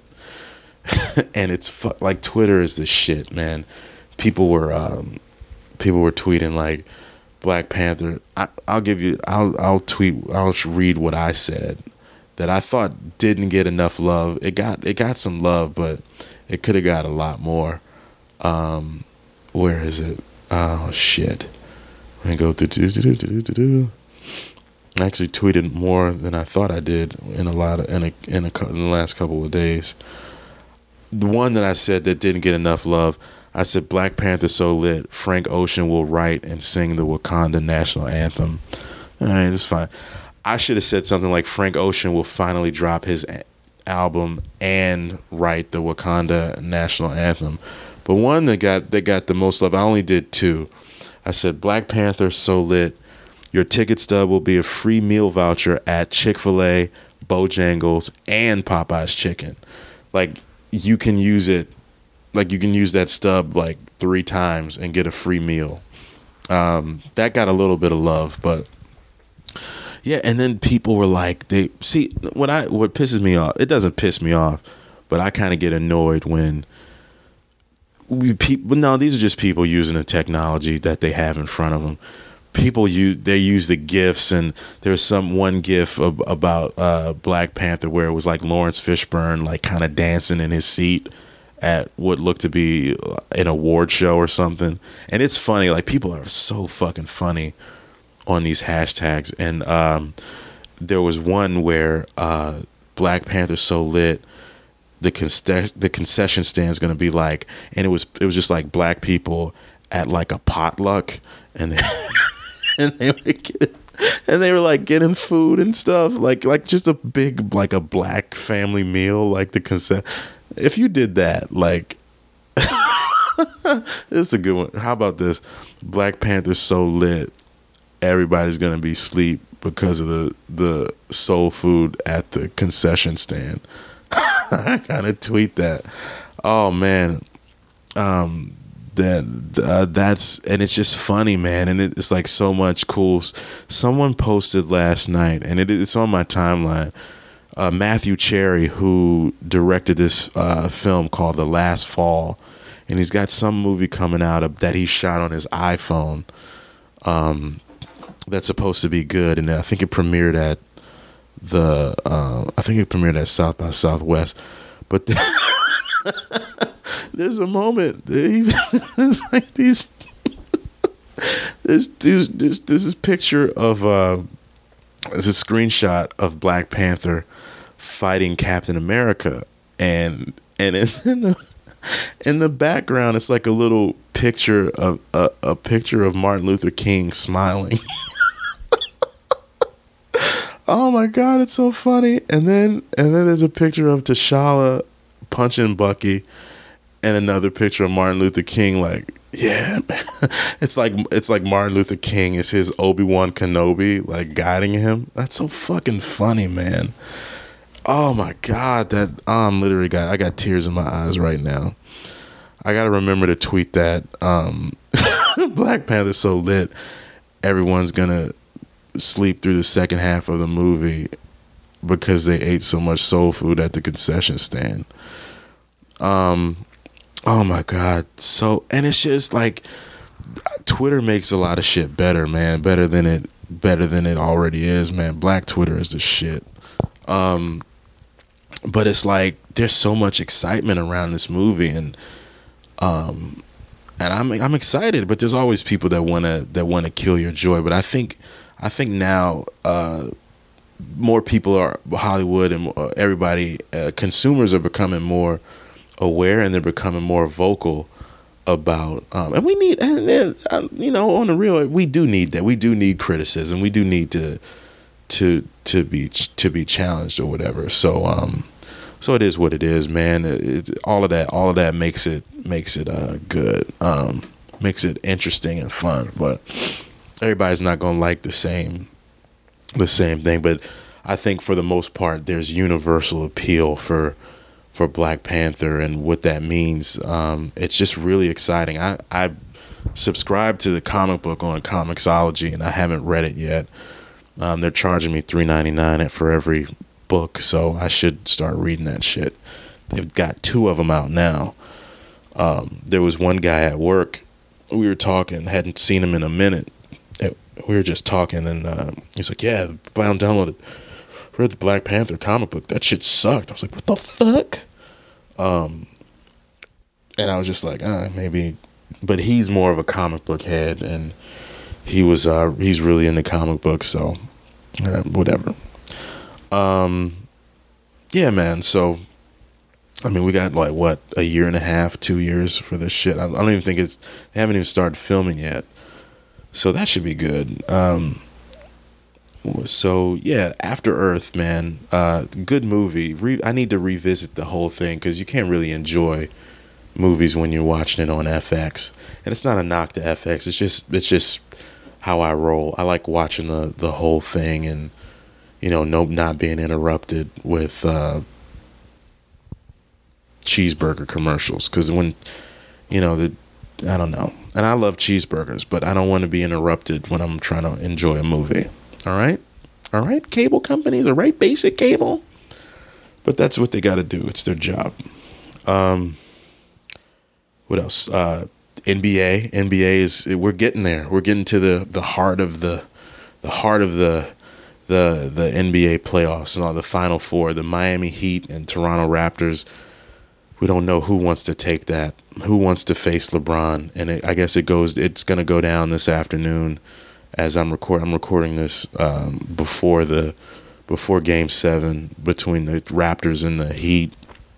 S1: And it's fu- like Twitter is the shit, man. People were um, people were tweeting like Black Panther. I, I'll give you. I'll I'll tweet. I'll read what I said that I thought didn't get enough love. It got it got some love, but it could have got a lot more. Um, where is it? Oh shit! Let me go through. Do, do, do, do, do, do. I actually tweeted more than I thought I did in a lot of in a in a in the last couple of days. The one that I said that didn't get enough love, I said Black Panther so lit, Frank Ocean will write and sing the Wakanda national anthem. All right, that's fine. I should have said something like Frank Ocean will finally drop his a- album and write the Wakanda national anthem. But one that got that got the most love, I only did two. I said Black Panther so lit, your ticket stub will be a free meal voucher at Chick-fil-A, Bojangles, and Popeye's Chicken. Like, you can use it, like you can use that stub like three times and get a free meal. Um, that got a little bit of love, but yeah. And then people were like, they see what I what pisses me off. It doesn't piss me off, but I kind of get annoyed when we people. No, these are just people using the technology that they have in front of them. People use they use the GIFs, and there's some one GIF of, about uh, Black Panther where it was like Lawrence Fishburne like kind of dancing in his seat at what looked to be an award show or something, and it's funny. Like, people are so fucking funny on these hashtags, and um, there was one where uh, Black Panther so lit. The con- the concession stand is gonna be like, and it was it was just like black people at like a potluck, and. They And they were getting, and they were like getting food and stuff, like like just a big like a black family meal, like the consent. If you did that, like, this is a good one. How about this? Black Panther so lit, everybody's gonna be asleep because of the the soul food at the concession stand. I gotta tweet that. Oh man. Um. That uh, that's and it's just funny, man, and it, it's like so much cool. Someone posted last night, and it, it's on my timeline. Uh, Matthew Cherry, who directed this uh, film called The Last Fall, and he's got some movie coming out of, that he shot on his iPhone. Um, that's supposed to be good, and I think it premiered at the uh, I think it premiered at South by Southwest, but. The There's a moment. It's like these. There's there's there's this is picture of uh, there's a screenshot of Black Panther fighting Captain America, and and in the in the background it's like a little picture of a, a picture of Martin Luther King smiling. Oh my God, it's so funny. And then and then there's a picture of T'Challa punching Bucky. And another picture of Martin Luther King, like, yeah, man. It's like it's like Martin Luther King is his Obi-Wan Kenobi, like guiding him. That's so fucking funny, man. Oh my God, that oh, I'm literally got I got tears in my eyes right now. I gotta remember to tweet that. Um, Black Panther so lit, everyone's gonna sleep through the second half of the movie because they ate so much soul food at the concession stand. Um. Oh my God. So, and it's just like Twitter makes a lot of shit better, man. Better than it better than it already is, man. Black Twitter is the shit. Um but it's like there's so much excitement around this movie, and um and I'm I'm excited, but there's always people that want to that want to kill your joy, but I think I think now uh more people are Hollywood and uh, everybody uh, consumers are becoming more aware, and they're becoming more vocal about um and we need and uh, you know, on the real, we do need that we do need criticism, we do need to to to be to be challenged or whatever. So um so it is what it is, man. It, it, all of that all of that makes it makes it uh good, um makes it interesting and fun, but everybody's not gonna like the same the same thing. But I think for the most part there's universal appeal for for Black Panther and what that means. Um, it's just really exciting. I, I subscribed to the comic book on Comixology, and I haven't read it yet. Um, they're charging me three ninety-nine for every book, so I should start reading that shit. They've got two of them out now. Um, there was one guy at work. We were talking, hadn't seen him in a minute. We were just talking, and uh, he's like, "Yeah, I downloaded, read the Black Panther comic book. That shit sucked." I was like, "What the fuck?" Um, and I was just like, "Ah, maybe." But he's more of a comic book head, and he was uh, he's really into comic books, so uh, whatever. Um, yeah, man. So, I mean, we got like what a year and a half, two years for this shit. I, I don't even think it's they haven't even started filming yet. So that should be good. Um, so yeah, After Earth, man, uh, good movie. Re- I need to revisit the whole thing because you can't really enjoy movies when you're watching it on F X. And it's not a knock to F X. It's just it's just how I roll. I like watching the the whole thing and you know, no not being interrupted with uh, cheeseburger commercials because when you know the I don't know. And I love cheeseburgers, but I don't want to be interrupted when I'm trying to enjoy a movie. All right? All right, cable companies, all right, basic cable. But that's what they got to do. It's their job. Um, what else? Uh, N B A. N B A is, we're getting there. We're getting to the, the heart of the, the heart of the, the, the N B A playoffs and all the Final Four, the Miami Heat and Toronto Raptors. We don't know who wants to take that, who wants to face LeBron, and it, I guess it goes. It's going to go down this afternoon, as I'm record. I'm recording this um, before the before Game Seven between the Raptors and the Heat.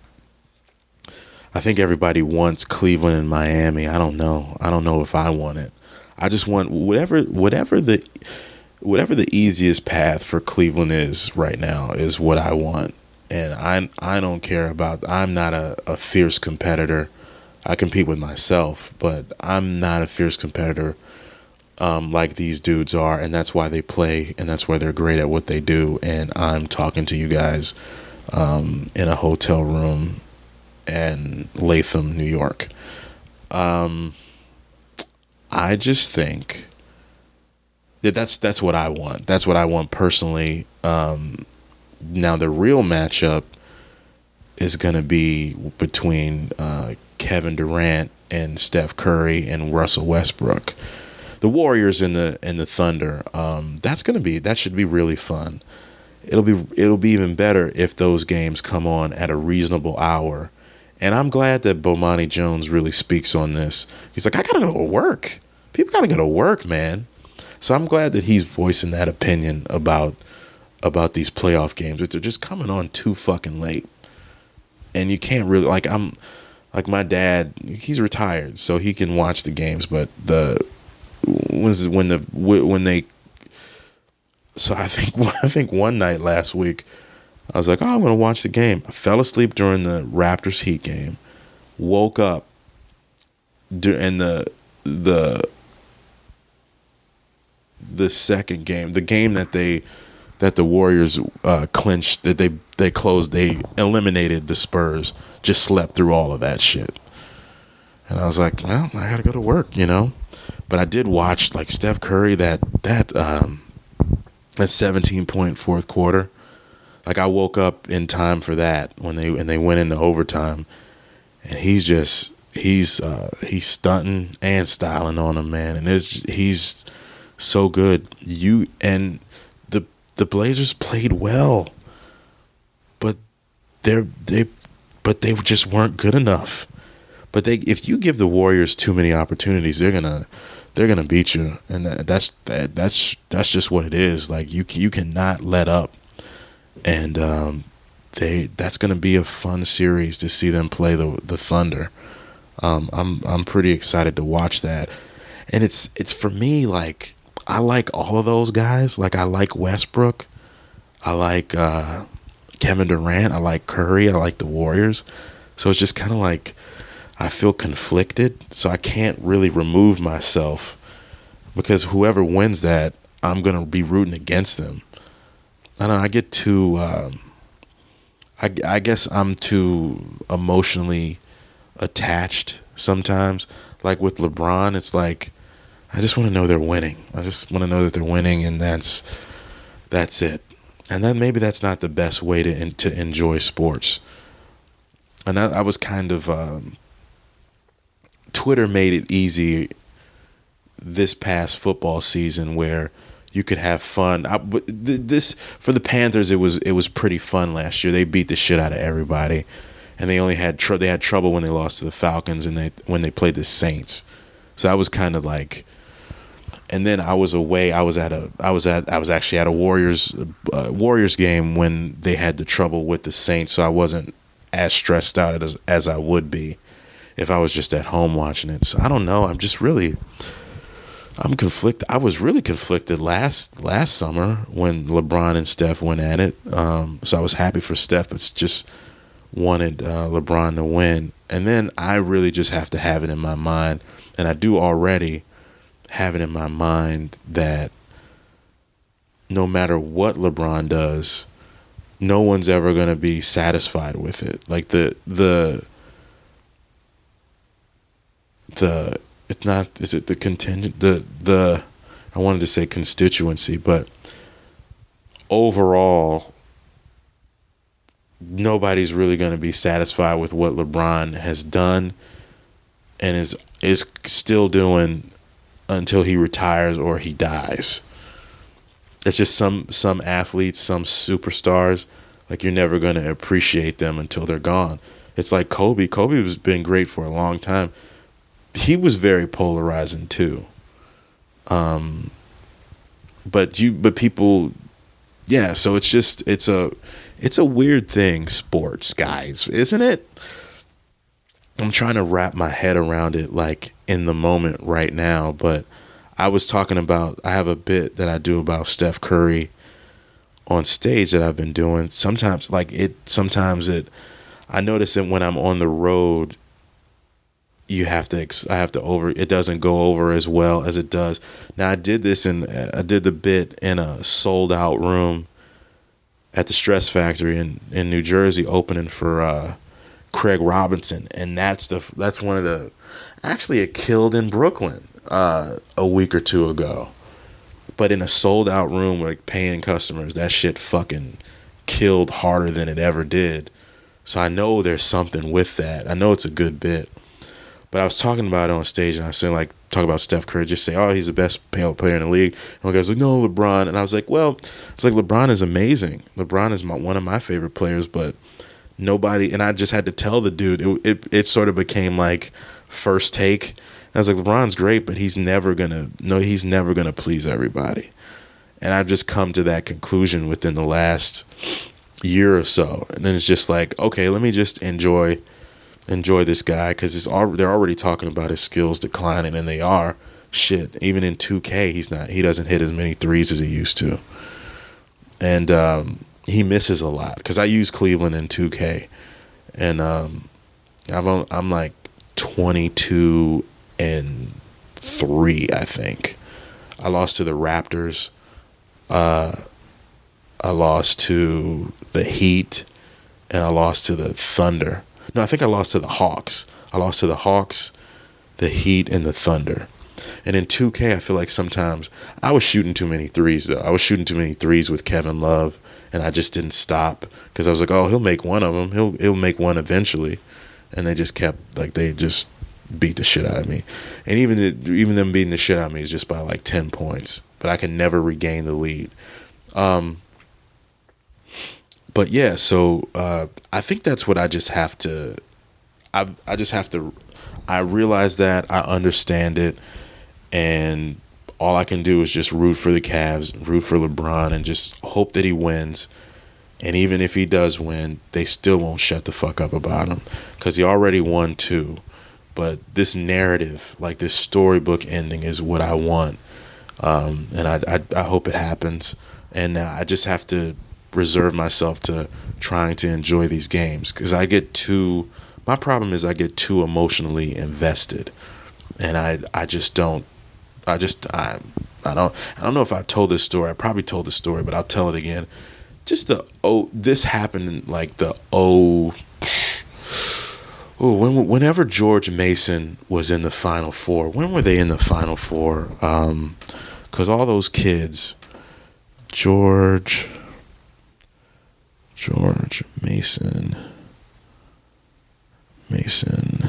S1: I think everybody wants Cleveland and Miami. I don't know. I don't know if I want it. I just want whatever whatever the whatever the easiest path for Cleveland is right now is what I want. And I I don't care about, I'm not a, a fierce competitor. I compete with myself, but I'm not a fierce competitor um, like these dudes are. And that's why they play, and that's why they're great at what they do. And I'm talking to you guys um, in a hotel room in Latham, New York. Um, I just think that that's, that's what I want. That's what I want personally. Um, Now, the real matchup is going to be between uh, Kevin Durant and Steph Curry and Russell Westbrook. The Warriors and the and the Thunder. Um, that's going to be that should be really fun. It'll be it'll be even better if those games come on at a reasonable hour. And I'm glad that Bomani Jones really speaks on this. He's like, I gotta go to work. People gotta go to work, man. So I'm glad that he's voicing that opinion about. about these playoff games, but they're just coming on too fucking late. And you can't really, like, I'm, like my dad, he's retired, so he can watch the games, but the, when the, when they, so I think, I think one night last week, I was like, oh, I'm going to watch the game. I fell asleep during the Raptors Heat game, woke up, and the, the, the second game, the game that they, that the Warriors uh, clinched, that they they closed, they eliminated the Spurs, just slept through all of that shit. And I was like, well, I got to go to work, you know? But I did watch, like, Steph Curry, that that um, that seventeen-point fourth quarter. Like, I woke up in time for that when they and they went into overtime. And he's just, he's uh, he's stunting and styling on him, man. And it's he's so good. You and... The Blazers played well, but they're they, but they just weren't good enough. But they, if you give the Warriors too many opportunities, they're gonna, they're gonna beat you, and that, that's that, that's that's just what it is. Like you, you cannot let up, and um, they that's gonna be a fun series to see them play the the Thunder. Um, I'm I'm pretty excited to watch that, and it's it's for me like. I like all of those guys. Like, I like Westbrook. I like uh, Kevin Durant. I like Curry. I like the Warriors. So it's just kind of like I feel conflicted. So I can't really remove myself because whoever wins that, I'm going to be rooting against them. I don't know. I get too, um, I, I guess I'm too emotionally attached sometimes. Like with LeBron, it's like I just want to know they're winning. I just want to know that they're winning, and that's that's it. And then maybe that's not the best way to to enjoy sports. And I, I was kind of um, Twitter made it easy this past football season where you could have fun. I, this for the Panthers, it was it was pretty fun last year. They beat the shit out of everybody, and they only had tr- they had trouble when they lost to the Falcons and they when they played the Saints. So I was kind of like, and then I was away. I was at a I was at I was actually at a Warriors uh, Warriors game when they had the trouble with the Saints. So I wasn't as stressed out as as I would be if I was just at home watching it. So I don't know. I'm just really. I'm conflicted. I was really conflicted last last summer when LeBron and Steph went at it. Um, so I was happy for Steph, but just wanted uh, LeBron to win. And then I really just have to have it in my mind, and I do already have it in my mind that no matter what LeBron does, no one's ever going to be satisfied with it. Like the the the. It's not, is it the contingent, the, the, I wanted to say constituency, but overall, nobody's really going to be satisfied with what LeBron has done and is, is still doing until he retires or he dies. It's just some, some athletes, some superstars, like you're never going to appreciate them until they're gone. It's like Kobe. Kobe has been great for a long time. He was very polarizing too. Um, but you, but people, yeah. So it's just, it's a, it's a weird thing, sports, guys, isn't it? I'm trying to wrap my head around it, like in the moment right now. But I was talking about, I have a bit that I do about Steph Curry on stage that I've been doing. Sometimes, like it, sometimes it, I notice that when I'm on the road, you have to, I have to over, it doesn't go over as well as it does. Now I did this in, I did the bit in a sold out room at the Stress Factory in, in New Jersey, opening for uh, Craig Robinson. And that's the, that's one of the, actually it killed in Brooklyn uh, a week or two ago. But in a sold out room, like paying customers, that shit fucking killed harder than it ever did. So I know there's something with that. I know it's a good bit. But I was talking about it on stage, and I was saying, like, talk about Steph Curry, just say, oh, he's the best player in the league. And one guy's like, no, LeBron. And I was like, well, it's like LeBron is amazing. LeBron is my, one of my favorite players, but nobody, and I just had to tell the dude, it, it, it sort of became like first take. And I was like, LeBron's great, but he's never going to, no, he's never going to please everybody. And I've just come to that conclusion within the last year or so. And then it's just like, okay, let me just enjoy enjoy this guy, because it's all, they're already talking about his skills declining, and they are. Shit, even in two K, he's not, he doesn't hit as many threes as he used to. And um, he misses a lot, because I use Cleveland in two K. And um, I've only, I'm like twenty-two and three, I think. I lost to the Raptors. Uh, I lost to the Heat, and I lost to the Thunder. No, I think I lost to the Hawks. I lost to the Hawks, the Heat, and the Thunder. And in two K, I feel like sometimes I was shooting too many threes, though. I was shooting too many threes with Kevin Love, and I just didn't stop because I was like, oh, he'll make one of them. He'll he'll make one eventually. And they just kept, like, they just beat the shit out of me. And even the, even them beating the shit out of me is just by, like, ten points. But I can never regain the lead. Um... But yeah, so uh, I think that's what I just have to, I I just have to, I realize that, I understand it, and all I can do is just root for the Cavs, root for LeBron, and just hope that he wins. And even if he does win, they still won't shut the fuck up about him, because he already won two. But this narrative, like this storybook ending, is what I want, um, and I, I I hope it happens. And uh, I just have to reserve myself to trying to enjoy these games, because I get too, my problem is I get too emotionally invested, and I I just don't I just I I don't I don't know if I told this story. I probably told the story, but I'll tell it again. Just the oh this happened in like the oh Ooh, when, whenever George Mason was in the Final Four, when were they in the Final Four? Um, because all those kids, George, George Mason, Mason.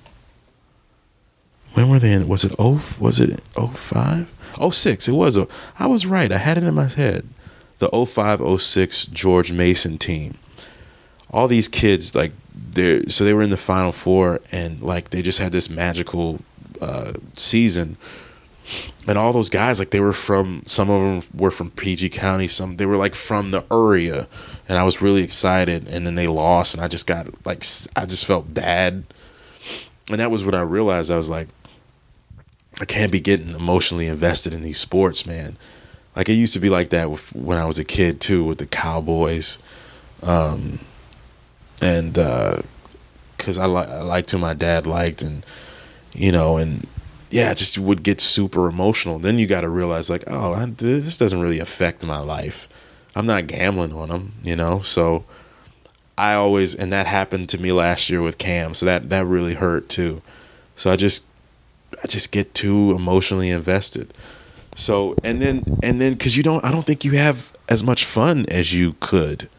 S1: When were they in? Was it oh? Was it oh five? oh six. It was. A, I was right. I had it in my head. The oh five oh six George Mason team. All these kids, like, they so they were in the Final Four, and like they just had this magical uh, season. And all those guys, like, they were from, some of them were from P G County, some they were like from the area, and I was really excited. And then they lost, and I just got like I just felt bad. And that was when I realized, I was like, I can't be getting emotionally invested in these sports, man. Like, it used to be like that with, when I was a kid too, with the Cowboys. Um, and because uh, I, li- I liked who my dad liked, and, you know, and yeah, just would get super emotional. Then you got to realize, like, oh, I, this doesn't really affect my life. I'm not gambling on them, you know? So I always, and that happened to me last year with Cam. So that, that really hurt too. So I just, I just get too emotionally invested. So, and then, and then, cause you don't, I don't think you have as much fun as you could.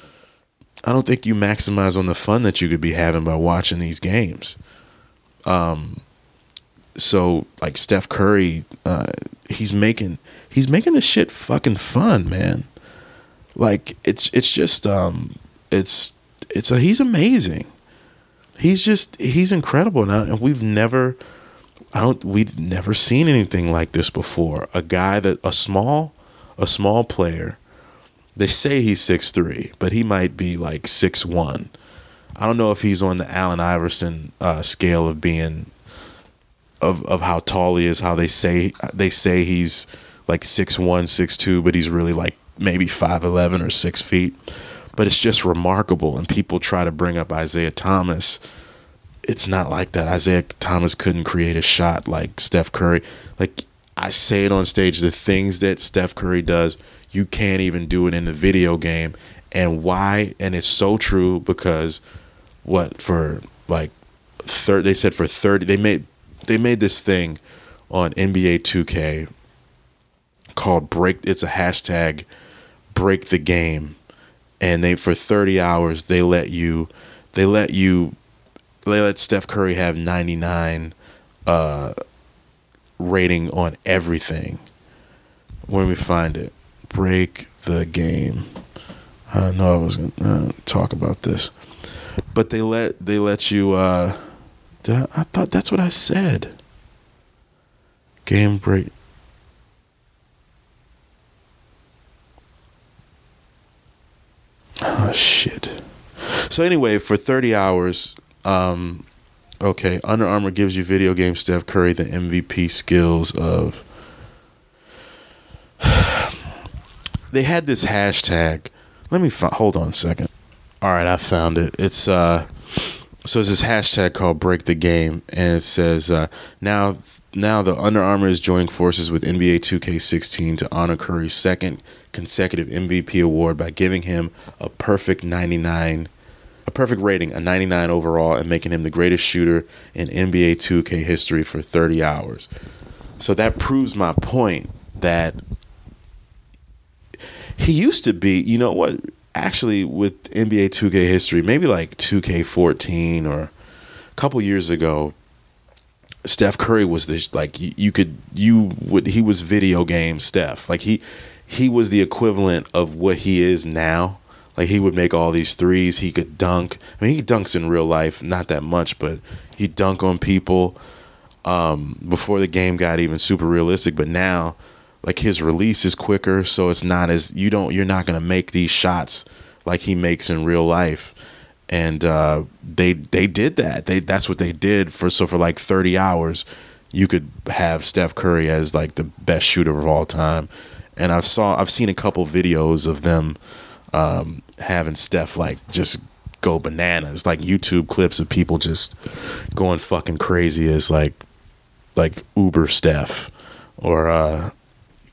S1: I don't think you maximize on the fun that you could be having by watching these games. Um, so like Steph Curry, uh, he's making, he's making this shit fucking fun, man. Like it's, it's just, um, it's, it's a, he's amazing. He's just, he's incredible. And, I, and we've never, I don't, we've never seen anything like this before. A guy that, a small, a small player, they say he's six three, but he might be like six one. I don't know if he's on the Allen Iverson uh, scale of being, of, of how tall he is, how they say, they say he's like six one, six two, but he's really like maybe five eleven or six feet. But it's just remarkable. And people try to bring up Isaiah Thomas. It's not like that. Isaiah Thomas couldn't create a shot like Steph Curry. Like, I say it on stage, the things that Steph Curry does, you can't even do it in the video game. And why? And it's so true because what, for like thirty, they said for thirty, they made they made this thing on N B A two K called break. It's a hashtag, break the game. And they, for thirty hours, they let you, they let you, they let Steph Curry have ninety-nine uh, rating on everything. When we find it, break the game. I know I was going to uh, talk about this, but they let they let you. Uh, I, I thought that's what I said. Game break. Oh shit. So anyway, for thirty hours, um, okay, Under Armour gives you video game Steph Curry the M V P skills of. They had this hashtag. Let me fi- hold on a second. All right, I found it. It's uh, so it's this hashtag called Break the Game, and it says uh, now now the Under Armour is joining forces with N B A two K sixteen to honor Curry's second consecutive M V P award by giving him a perfect ninety-nine, a perfect rating, a ninety-nine overall, and making him the greatest shooter in N B A two K history for thirty hours. So that proves my point that he used to be, you know what, actually with N B A two K history, maybe like two K fourteen or a couple years ago, Steph Curry was this, like, you, you could, you would, he was video game Steph. Like he, he was the equivalent of what he is now. Like he would make all these threes. He could dunk. I mean, he dunks in real life, not that much, but he'd dunk on people um, before the game got even super realistic. But now, like, his release is quicker, so it's not as, you don't, you're not going to make these shots like he makes in real life. And uh, they they did that. They that's what they did for, so for like thirty hours, you could have Steph Curry as like the best shooter of all time. And I've saw I've seen a couple videos of them um, having Steph like just go bananas, like YouTube clips of people just going fucking crazy as like like Uber Steph or uh,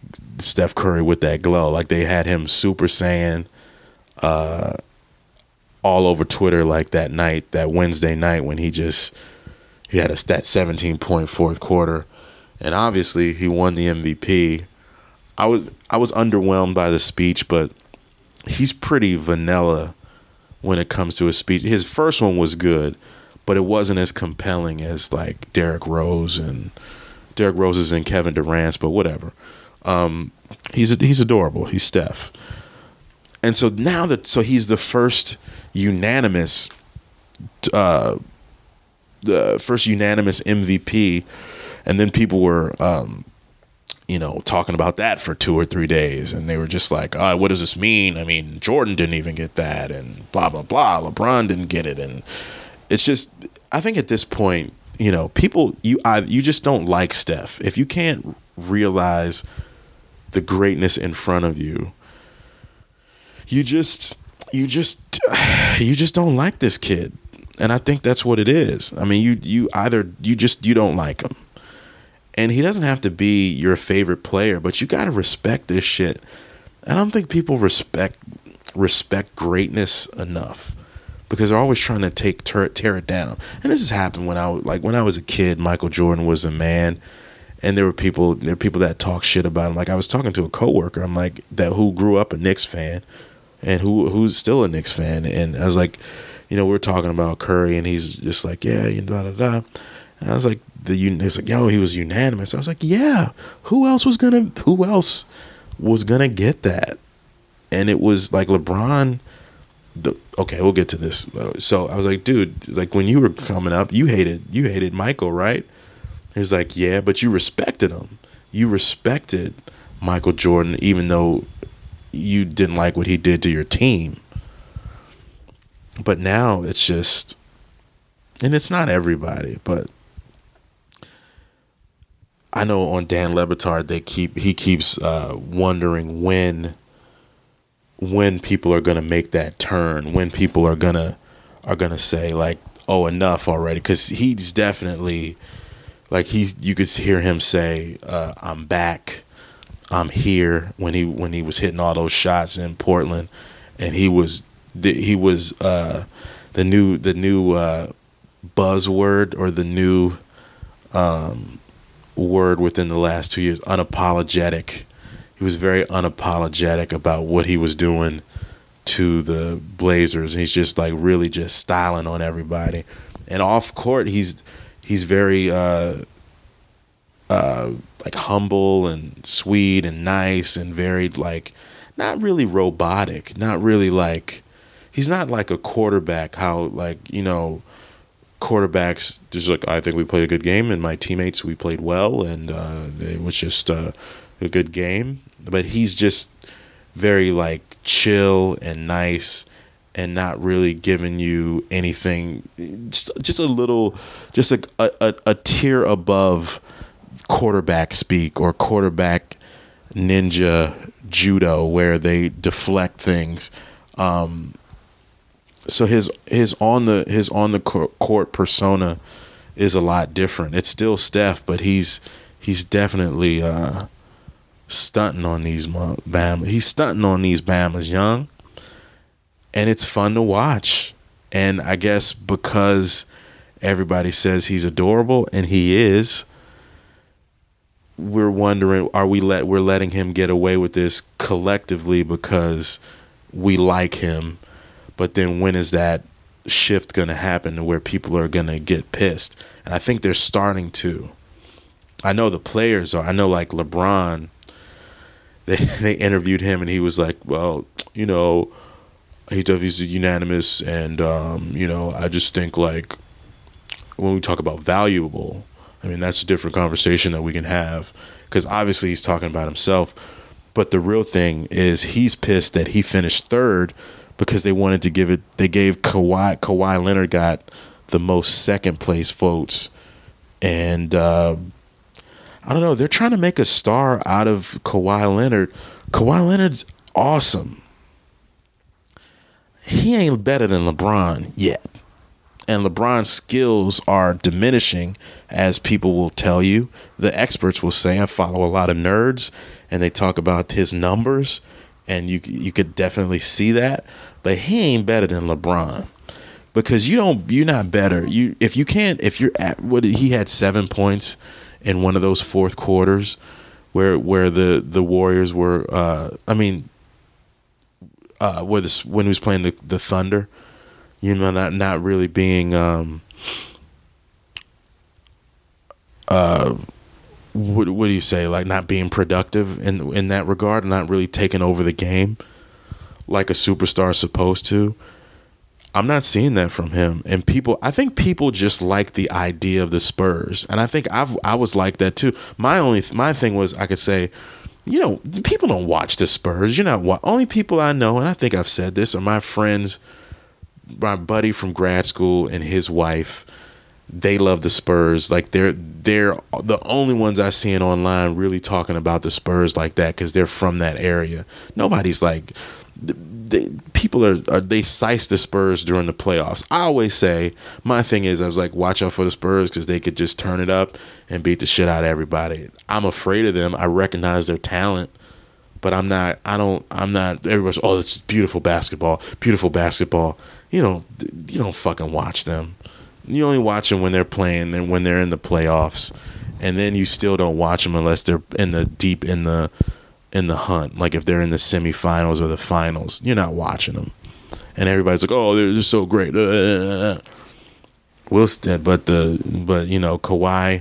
S1: Steph Curry with that glow. Like they had him Super Saiyan. Uh, all over Twitter like that night, that Wednesday night when he just he had a, that seventeen point fourth quarter, and obviously he won the M V P. I was I was underwhelmed by the speech, but he's pretty vanilla when it comes to his speech. His first one was good, but it wasn't as compelling as like Derrick Rose and Derrick Rose's and Kevin Durant's, but whatever. Um, he's he's adorable. He's Steph. And so now that so he's the first unanimous uh, the first unanimous M V P, and then people were um, you know, talking about that for two or three days, and they were just like, oh, what does this mean? I mean, Jordan didn't even get that, and blah blah blah. LeBron didn't get it, and it's just, I think at this point, you know, people you I, you just don't like Steph if you can't realize the greatness in front of you. You just you just you just don't like this kid, and I think that's what it is. I mean, you you either you just you don't like him, and he doesn't have to be your favorite player, but you got to respect this shit. I don't think people respect respect greatness enough, because they're always trying to take tear, tear it down. And this has happened when I like when I was a kid. Michael Jordan was a man, and there were people there were people that talk shit about him. Like I was talking to a coworker, I'm like that who grew up a Knicks fan, and who who's still a Knicks fan, and I was like, you know, we were talking about Curry, and he's just like, yeah, you da da da. And I was like, the he's like, yo, he was unanimous. I was like, yeah, who else was gonna who else was gonna get that? And it was like LeBron. The, okay, we'll get to this. So I was like, dude, like when you were coming up, you hated you hated Michael, right? He's like, yeah, but you respected him. You respected Michael Jordan, even though you didn't like what he did to your team. But now it's just, and it's not everybody, but I know on Dan Le Batard, they keep he keeps uh, wondering when. when people are going to make that turn, when people are going to are going to say like, oh, enough already. Because he's definitely like he's you could hear him say, uh, I'm back, I'm here, when he when he was hitting all those shots in Portland, and he was he was uh, the new the new uh, buzzword or the new um, word within the last two years, unapologetic. He was very unapologetic about what he was doing to the Blazers. He's just like really just styling on everybody. And off court, he's he's very uh, uh, like humble and sweet and nice and very like not really robotic, not really like he's not like a quarterback. How like you know quarterbacks just like I think we played a good game and my teammates we played well and uh, it was just uh, a good game. But he's just very like chill and nice and not really giving you anything, just, just a little, just a, a, a tier above quarterback speak or quarterback ninja judo where they deflect things. Um, so his his on the his on the court persona is a lot different. It's still Steph, but he's he's definitely uh, stunting on these Bama. He's stunting on these Bamas young, and it's fun to watch. And I guess because everybody says he's adorable, and he is, we're wondering, are we let we're letting him get away with this collectively because we like him? But then when is that shift going to happen to where people are going to get pissed? And I think they're starting to. I know the players are. I know like LeBron. They they interviewed him and he was like, well, you know, he he's unanimous, and um, you know, I just think like when we talk about valuable, I mean that's a different conversation that we can have, because obviously he's talking about himself, but the real thing is he's pissed that he finished third because they wanted to give it. They gave Kawhi Kawhi Leonard got the most second place votes, and. Uh, I don't know. They're trying to make a star out of Kawhi Leonard. Kawhi Leonard's awesome. He ain't better than LeBron yet. And LeBron's skills are diminishing, as people will tell you. The experts will say, I follow a lot of nerds, and they talk about his numbers. and you you could definitely see that. But he ain't better than LeBron, because you don't you're not better. You if you can't if you're at what he had seven points in one of those fourth quarters where where the the Warriors were. Uh, I mean, uh, where this when he was playing the the Thunder, you know, not not really being. Um, uh, what what do you say? Like not being productive in in that regard, not really taking over the game like a superstar is supposed to. I'm not seeing that from him. And people, I think people just like the idea of the Spurs. And I think I've, I was like that too. My only, my thing was I could say, you know, people don't watch the Spurs. You're not, wa- only people I know, and I think I've said this, are my friends, my buddy from grad school and his wife. They love the Spurs. Like they're, they're the only ones I seen online really talking about the Spurs like that, because they're from that area. Nobody's like, They, people are, are they size the Spurs during the playoffs. I always say, my thing is, I was like, watch out for the Spurs because they could just turn it up and beat the shit out of everybody. I'm afraid of them. I recognize their talent, but I'm not. I don't. I'm not. Everybody's, oh, it's beautiful basketball, beautiful basketball. You know, you don't fucking watch them. You only watch them when they're playing and when they're in the playoffs, and then you still don't watch them unless they're in the deep in the. in the hunt. Like if they're in the semifinals or the finals, you're not watching them. And everybody's like, oh, they're just so great. Uh, Will Smith, but the but you know, Kawhi,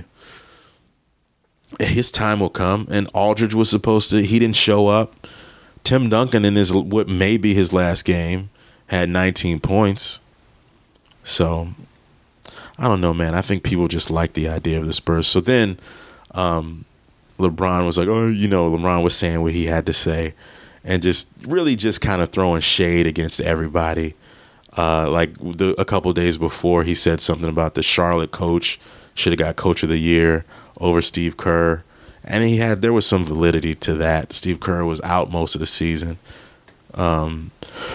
S1: his time will come. And Aldridge was supposed to, he didn't show up. Tim Duncan in his what may be his last game had nineteen points. So I don't know, man. I think people just like the idea of the Spurs. So then um LeBron was like, oh, you know, LeBron was saying what he had to say and just really just kind of throwing shade against everybody. Uh, like the, a couple of days before, he said something about the Charlotte coach should have got coach of the year over Steve Kerr. And he had, there was some validity to that. Steve Kerr was out most of the season. Um,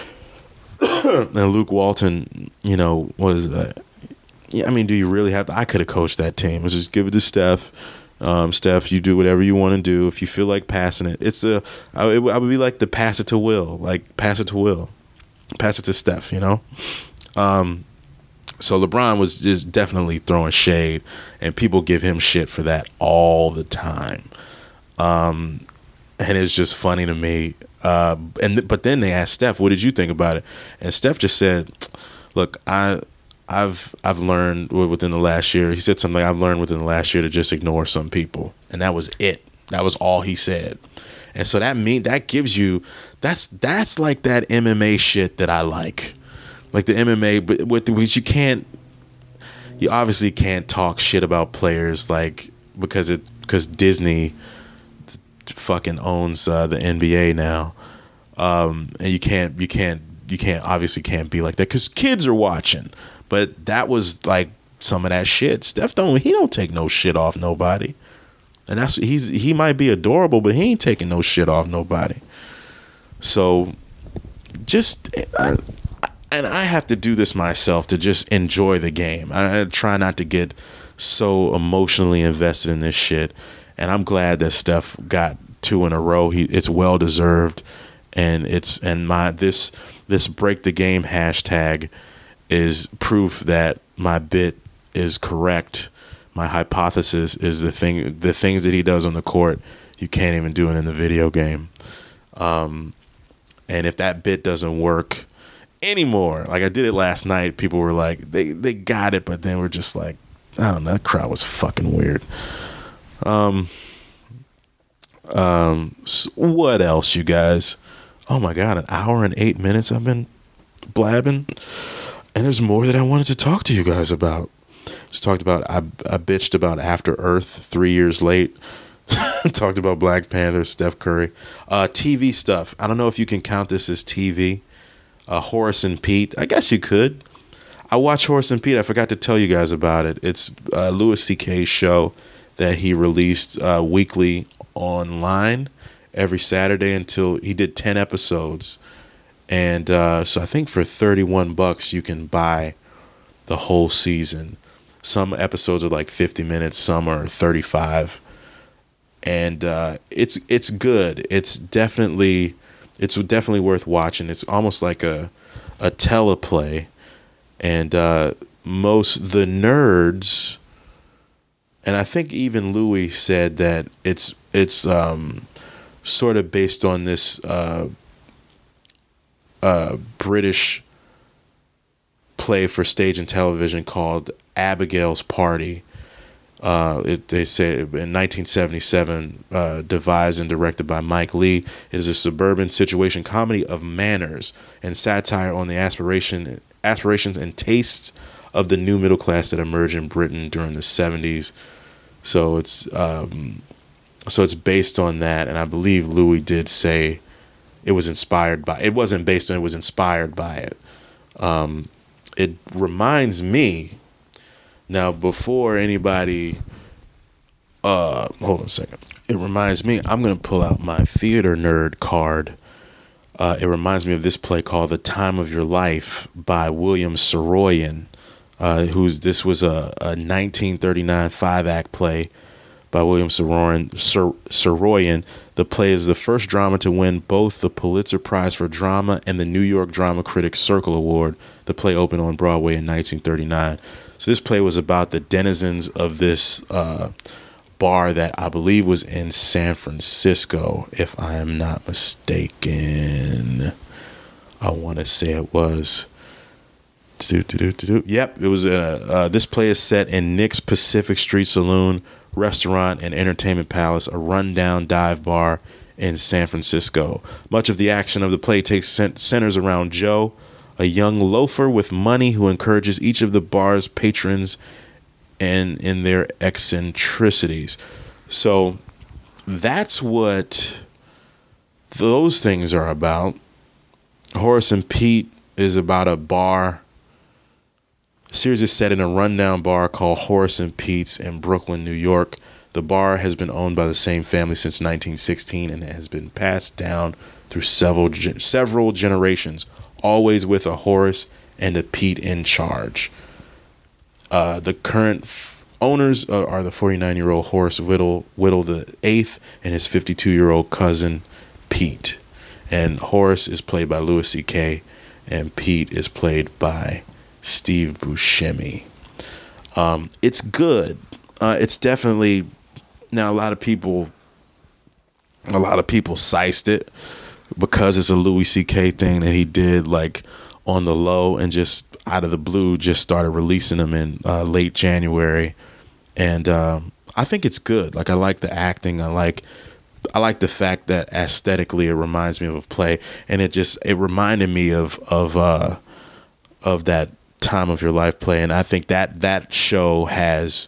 S1: and Luke Walton, you know, was, uh, yeah, I mean, do you really have to, I could have coached that team. Let's just give it to Steph. Um, Steph, you do whatever you want to do. If you feel like passing it, it's a. I, it, I would be like the pass it to Will, like pass it to Will, pass it to Steph. You know. Um, so LeBron was just definitely throwing shade, and people give him shit for that all the time. Um, and it's just funny to me. Uh, and but then they asked Steph, "What did you think about it?" And Steph just said, "Look, I." I've I've learned within the last year. He said something like, I've learned within the last year to just ignore some people, and that was it. That was all he said. And so that mean that gives you that's that's like that M M A shit that I like, like the M M A, but with which you can't. You obviously can't talk shit about players like because it because Disney fucking owns uh, the N B A now, um, and you can't you can't you can't obviously can't be like that because kids are watching. But that was like some of that shit. Steph don't he don't take no shit off nobody, and that's he's he might be adorable, but he ain't taking no shit off nobody. So just I, and I have to do this myself to just enjoy the game. I, I try not to get so emotionally invested in this shit, and I'm glad that Steph got two in a row. He it's well deserved, and it's and my this this break the game hashtag is proof that my bit is correct. My hypothesis is the thing, the things that he does on the court, you can't even do it in the video game. Um, and if that bit doesn't work anymore, like I did it last night, people were like, they, they got it, but then we're just like, I don't know, that crowd was fucking weird. Um, um, so what else, you guys? Oh my God, an hour and eight minutes I've been blabbing. And there's more that I wanted to talk to you guys about. Just talked about, I, I bitched about After Earth three years late. Talked about Black Panther, Steph Curry. Uh, T V stuff. I don't know if you can count this as T V. Uh, Horace and Pete. I guess you could. I watched Horace and Pete. I forgot to tell you guys about it. It's uh, Louis C K's show that he released uh, weekly online every Saturday until he did ten episodes. And uh, so I think for thirty-one bucks, you can buy the whole season. Some episodes are like fifty minutes, some are thirty-five. And uh, it's it's good. It's definitely, it's definitely worth watching. It's almost like a a teleplay, and uh, most the nerds, and I think even Louis said that it's it's um, sort of based on this uh, uh, British play for stage and television called Abigail's Party. Uh, it, they say in nineteen seventy-seven, uh, devised and directed by Mike Leigh. It is a suburban situation comedy of manners and satire on the aspiration, aspirations and tastes of the new middle class that emerged in Britain during the seventies. So it's um, so it's based on that, and I believe Louis did say it was inspired by. It wasn't based on. It was inspired by it. Um, it reminds me. Now, before anybody, uh, hold on a second. It reminds me, I'm going to pull out my theater nerd card. Uh, it reminds me of this play called The Time of Your Life by William Saroyan, uh, who's this was a, a nineteen thirty-nine five-act play by William Saroyan, Sar, Saroyan. The play is the first drama to win both the Pulitzer Prize for Drama and the New York Drama Critics Circle Award. The play opened on Broadway in nineteen thirty-nine. So this play was about the denizens of this uh, bar that I believe was in San Francisco, if I am not mistaken. I want to say it was. Yep, it was. Uh, uh, this play is set in Nick's Pacific Street Saloon, Restaurant, and Entertainment Palace, a rundown dive bar in San Francisco. Much of the action of the play takes centers around Joe, a young loafer with money who encourages each of the bar's patrons and in their eccentricities. So that's what those things are about. Horace and Pete is about a bar. The series is set in a rundown bar called Horace and Pete's in Brooklyn, New York. The bar has been owned by the same family since nineteen sixteen and has been passed down through several several generations, always with a Horace and a Pete in charge. Uh, the current f- owners uh, are the forty-nine-year-old Horace Whittle, Whittle the eighth and his fifty-two-year-old cousin, Pete. And Horace is played by Louis C K, and Pete is played by Steve Buscemi. Um, it's good. Uh, it's definitely... Now, a lot of people... A lot of people sized it because it's a Louis C K thing that he did like on the low and just out of the blue just started releasing them in uh, late January. And um, I think it's good. Like, I like the acting. I like I like the fact that aesthetically it reminds me of a play, and it just it reminded me of of uh, of that Time of Your Life play. And I think that that show has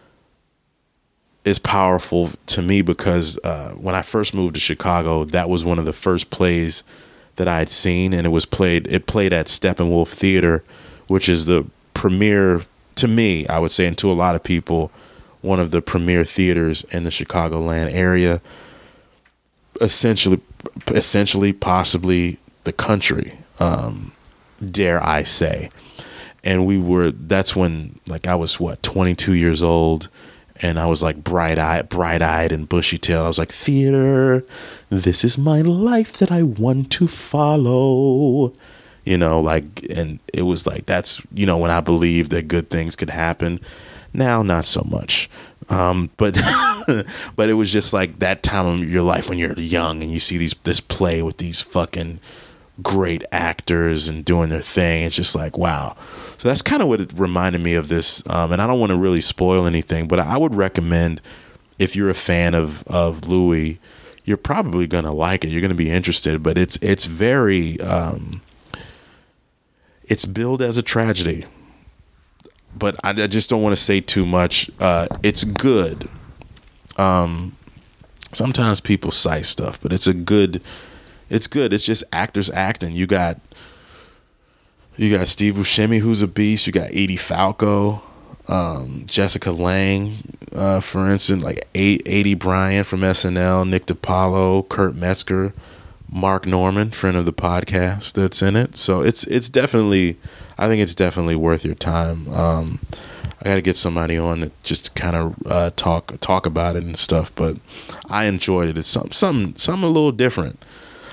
S1: is powerful to me because uh, when I first moved to Chicago, that was one of the first plays that I had seen, and it was played. It played at Steppenwolf Theater, which is the premier, to me, I would say, and to a lot of people, one of the premier theaters in the Chicagoland area. Essentially, essentially, possibly the country, um, dare I say. And we were. That's when, like, I was what twenty-two years old. And I was like bright-eyed, bright-eyed and bushy-tailed. I was like, theater, this is my life that I want to follow. You know, like, and it was like, that's, you know, when I believed that good things could happen. Now, not so much. Um, but but it was just like that time of your life when you're young and you see these this play with these fucking great actors and doing their thing. It's just like, wow. So that's kind of what it reminded me of this. Um, and I don't want to really spoil anything, but I would recommend if you're a fan of, of Louis, you're probably going to like it. You're going to be interested, but it's, it's very, um, it's billed as a tragedy, but I, I just don't want to say too much. Uh, it's good. Um, sometimes people cite stuff, but it's a good, it's good. It's just actors acting. You got, You got Steve Buscemi, who's a beast. You got Edie Falco, um, Jessica Lange, uh, for instance, like Aidy Bryant from S N L, Nick DiPaolo, Kurt Metzger, Mark Norman, friend of the podcast, that's in it. So it's it's definitely, I think it's definitely worth your time. Um, I got to get somebody on to just kind of uh, talk talk about it and stuff. But I enjoyed it. It's something something something a little different.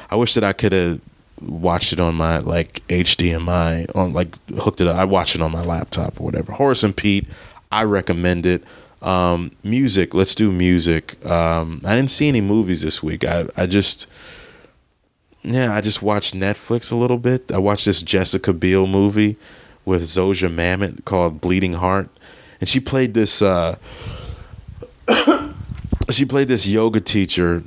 S1: I wish that I could have watched it on my like H D M I on like hooked it up. I watched it on my laptop or whatever. Horace and Pete, I recommend it. Um, music, let's do music. Um, I didn't see any movies this week. I, I just, yeah, I just watched Netflix a little bit. I watched this Jessica Biel movie with Zosia Mamet called Bleeding Heart. And she played this, uh, she played this yoga teacher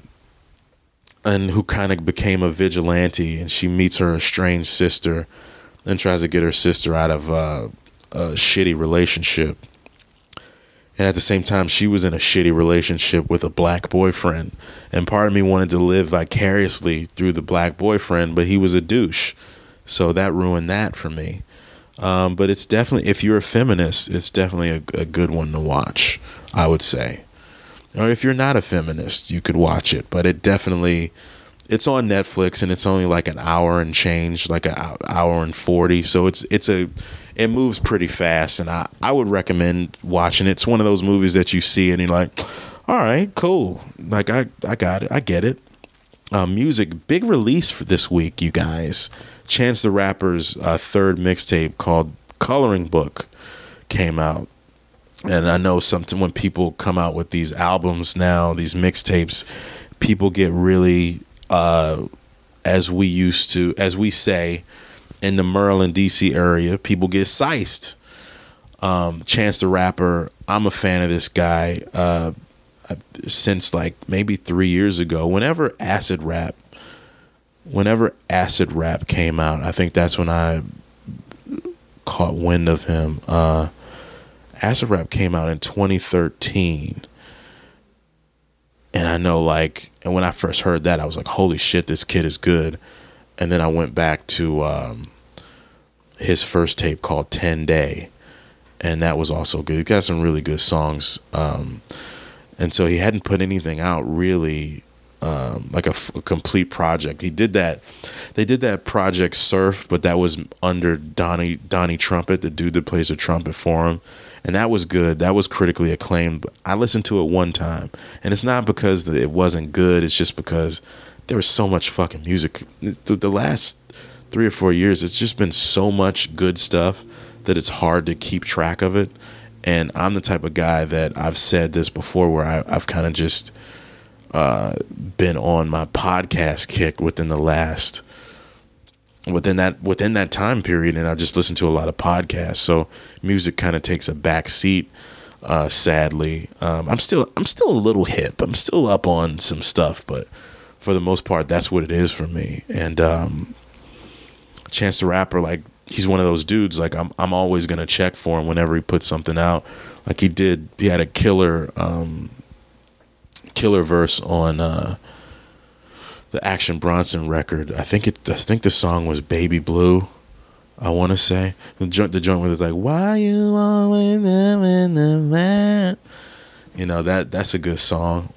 S1: and who kind of became a vigilante, and she meets her estranged sister and tries to get her sister out of uh, a shitty relationship. And at the same time, she was in a shitty relationship with a black boyfriend. And part of me wanted to live vicariously through the black boyfriend, but he was a douche. So that ruined that for me. Um, but it's definitely, if you're a feminist, it's definitely a, a good one to watch, I would say. Or if you're not a feminist, you could watch it. But it definitely, it's on Netflix, and it's only like an hour and change, like an hour and forty. So it's it's a, it moves pretty fast, and I, I would recommend watching it. It's one of those movies that you see and you're like, all right, cool. Like, I, I got it. I get it. Uh, music, big release for this week, you guys. Chance the Rapper's uh, third mixtape called Coloring Book came out. And I know something when people come out with these albums now, these mixtapes, people get really, uh, as we used to, as we say, in the Maryland, D C area, people get siced. Um, Chance the Rapper, I'm a fan of this guy uh, since like maybe three years ago. Whenever acid rap, whenever acid rap came out, I think that's when I caught wind of him. Uh, Acid Rap came out in twenty thirteen. And I know, like, and when I first heard that, I was like, holy shit, this kid is good. And then I went back to um, his first tape called ten Day. And that was also good. He got some really good songs. Um, and so he hadn't put anything out really, um, like a, f- a complete project. He did that. They did that Project Surf, but that was under Donnie, Donnie Trumpet, the dude that plays the trumpet for him. And that was good. That was critically acclaimed. I listened to it one time. And it's not because it wasn't good. It's just because there was so much fucking music. The last three or four years, it's just been so much good stuff that it's hard to keep track of it. And I'm the type of guy that I've said this before where I, I've kind of just uh, been on my podcast kick within the last within that within that time period, and I just listen to a lot of podcasts, so music kind of takes a back seat, uh sadly. um I'm still I'm still a little hip, I'm still up on some stuff, but for the most part that's what it is for me. And um Chance the Rapper, like, he's one of those dudes, like, I'm I'm always gonna check for him whenever he puts something out. Like, he did he had a killer um killer verse on uh the Action Bronson record. I think it. I think the song was Baby Blue, I want to say. The joint, the joint where it's like, why you always there in the man? You know, that that's a good song.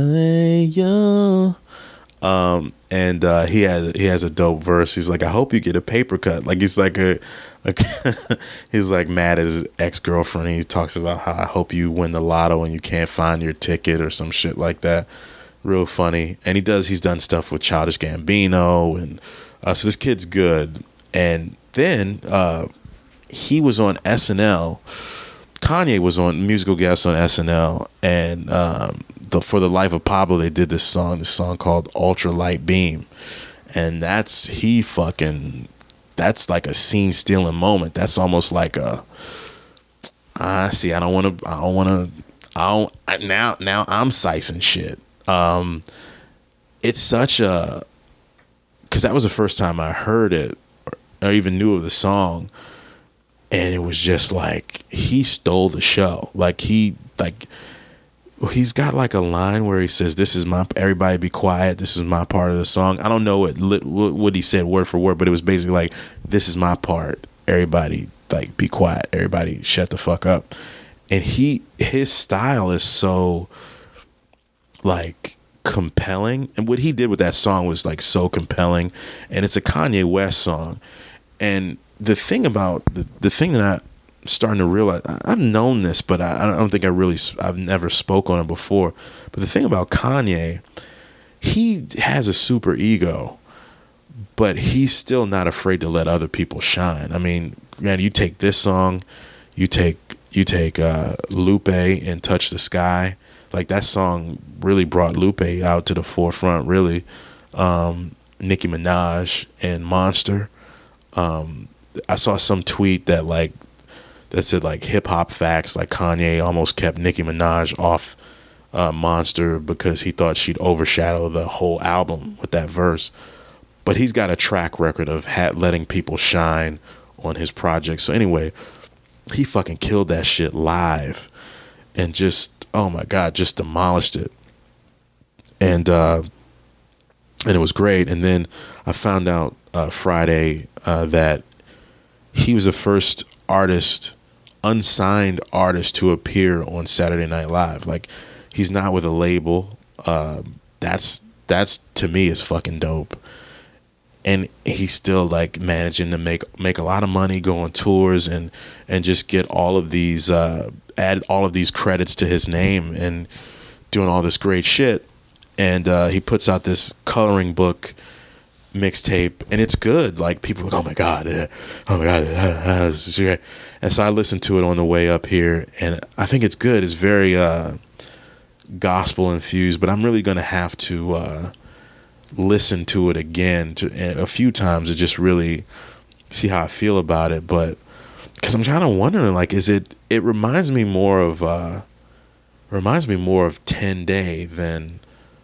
S1: Um, and uh, he has he has a dope verse. He's like, I hope you get a paper cut. Like, he's like a, a he's like mad at his ex girlfriend. He talks about how I hope you win the lotto and you can't find your ticket or some shit like that. Real funny. And he does, he's done stuff with Childish Gambino, and uh, so this kid's good. And then uh, he was on S N L. Kanye was on musical guest on S N L, and um, the, for the Life of Pablo, they did this song, this song called Ultra Light Beam, and that's he fucking, that's like a scene stealing moment. That's almost like a, I ah, see. I don't want to. I don't want to. I don't. I, now, now I'm sicing shit. Um, it's such a, because that was the first time I heard it or, or even knew of the song, and it was just like he stole the show. Like he, like he's got like a line where he says, "This is my, everybody be quiet. This is my part of the song." I don't know what what he said word for word, but it was basically like, "This is my part. Everybody like be quiet. Everybody shut the fuck up." And he, his style is so like compelling, and what he did with that song was like so compelling, and it's a Kanye West song. And the thing about the, the thing that I'm starting to realize, I, I've known this, but I, I don't think I really, I've never spoke on it before, but the thing about Kanye, he has a super ego, but he's still not afraid to let other people shine. I mean, man, you take this song, you take you take uh, Lupe and Touch the Sky. Like, that song really brought Lupe out to the forefront, really. Um, Nicki Minaj and Monster. Um, I saw some tweet that like that said like hip hop facts, like Kanye almost kept Nicki Minaj off uh, Monster because he thought she'd overshadow the whole album with that verse. But he's got a track record of ha- letting people shine on his project. So anyway, he fucking killed that shit live and just, oh my God, just demolished it. And uh, and it was great. And then I found out uh, Friday uh, that he was the first artist, unsigned artist, to appear on Saturday Night Live. Like, he's not with a label. Uh, that's that's to me is fucking dope. And he's still like managing to make make a lot of money, go on tours, and and just get all of these uh, add all of these credits to his name and doing all this great shit. And uh, he puts out this coloring book mixtape, and it's good. Like, people are like, oh my God, uh, oh my God, uh, uh, this is great. And so I listened to it on the way up here, and I think it's good. It's very uh, gospel infused, but I'm really gonna have to uh, listen to it again to a few times to just really see how I feel about it. But because I'm kind of wondering, like, is it? It reminds me more of uh, reminds me more of ten Day than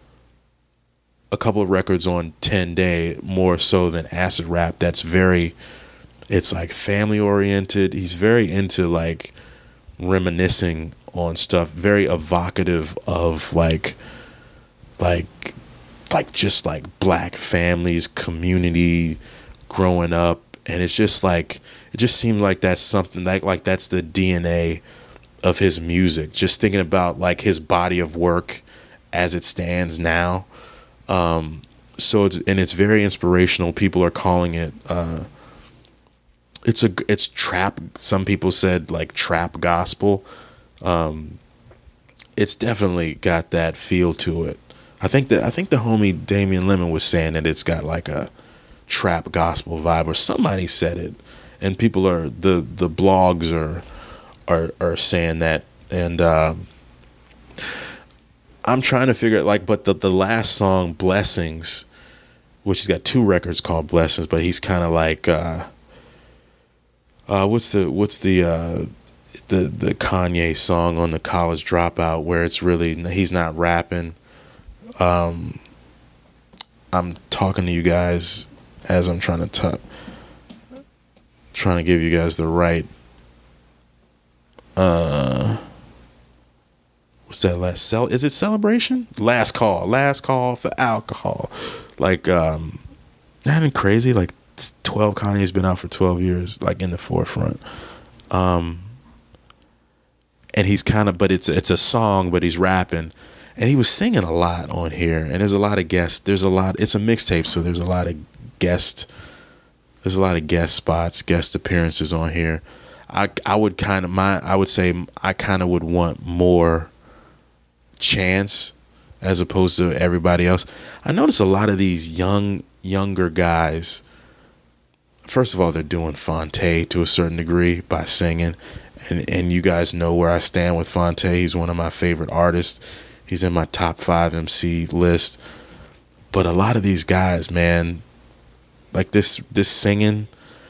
S1: a couple of records on ten Day, more so than Acid Rap. That's very, it's like family oriented. He's very into like reminiscing on stuff, very evocative of like, like, like just like black families, community, growing up. And it's just like, it just seemed like that's something like, like that's the D N A of his music. Just thinking about like his body of work as it stands now. Um, so it's, and it's very inspirational. People are calling it, uh, it's a, it's trap. Some people said like trap gospel. Um, it's definitely got that feel to it. I think that, I think the homie Damian Lemon was saying that it's got like a trap gospel vibe, or somebody said it, and people are, the, the blogs are, are, are saying that. And, um, I'm trying to figure out, like, but the, the last song, Blessings, which he's got two records called Blessings, but he's kind of like, uh, uh, what's the, what's the, uh, the, the Kanye song on the College Dropout, where it's really, he's not rapping. Um, I'm talking to you guys as I'm trying to t- trying to give you guys the right, uh, what's that last cell? Is it Celebration? Last Call. Last Call for Alcohol. Like, um, that ain't crazy. Like, twelve Kanye's been out for twelve years, like in the forefront. Um, and he's kind of, but it's it's a song, but he's rapping, and he was singing a lot on here. And there's a lot of guests. There's a lot. It's a mixtape, so there's a lot of guest. There's a lot of guest spots, guest appearances on here. I I would kind of my I would say I kind of would want more Chance as opposed to everybody else. I notice a lot of these young younger guys, first of all, they're doing Fonte to a certain degree by singing, and and you guys know where I stand with Fonte. He's one of my favorite artists. He's in my top five M C list. But a lot of these guys, man, like this this singing,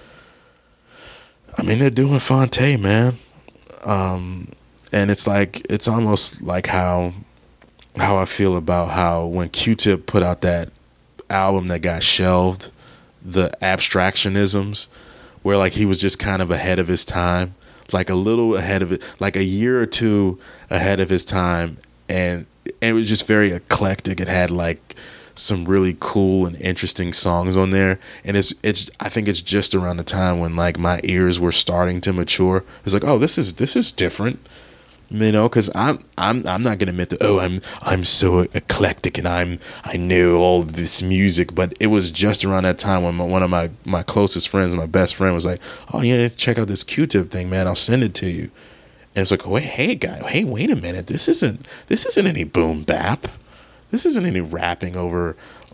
S1: I mean, they're doing Fonte, man. Um And it's like, it's almost like how how I feel about how when Q-Tip put out that album that got shelved, the Abstractionisms, where like he was just kind of ahead of his time, like a little ahead of it, like a year or two ahead of his time. And, and it was just very eclectic. It had like some really cool and interesting songs on there. And it's, it's, I think it's just around the time when like my ears were starting to mature. It's like, oh, this is, this is different. You know, because I'm I'm I'm not gonna admit that. Oh, I'm I'm so eclectic and I'm I knew all this music, but it was just around that time when my, one of my, my closest friends, my best friend, was like, "Oh yeah, check out this Q-Tip thing, man. I'll send it to you." And it's like, "Wait, hey guy, hey, wait a minute. This isn't this isn't any boom bap. This isn't any rapping over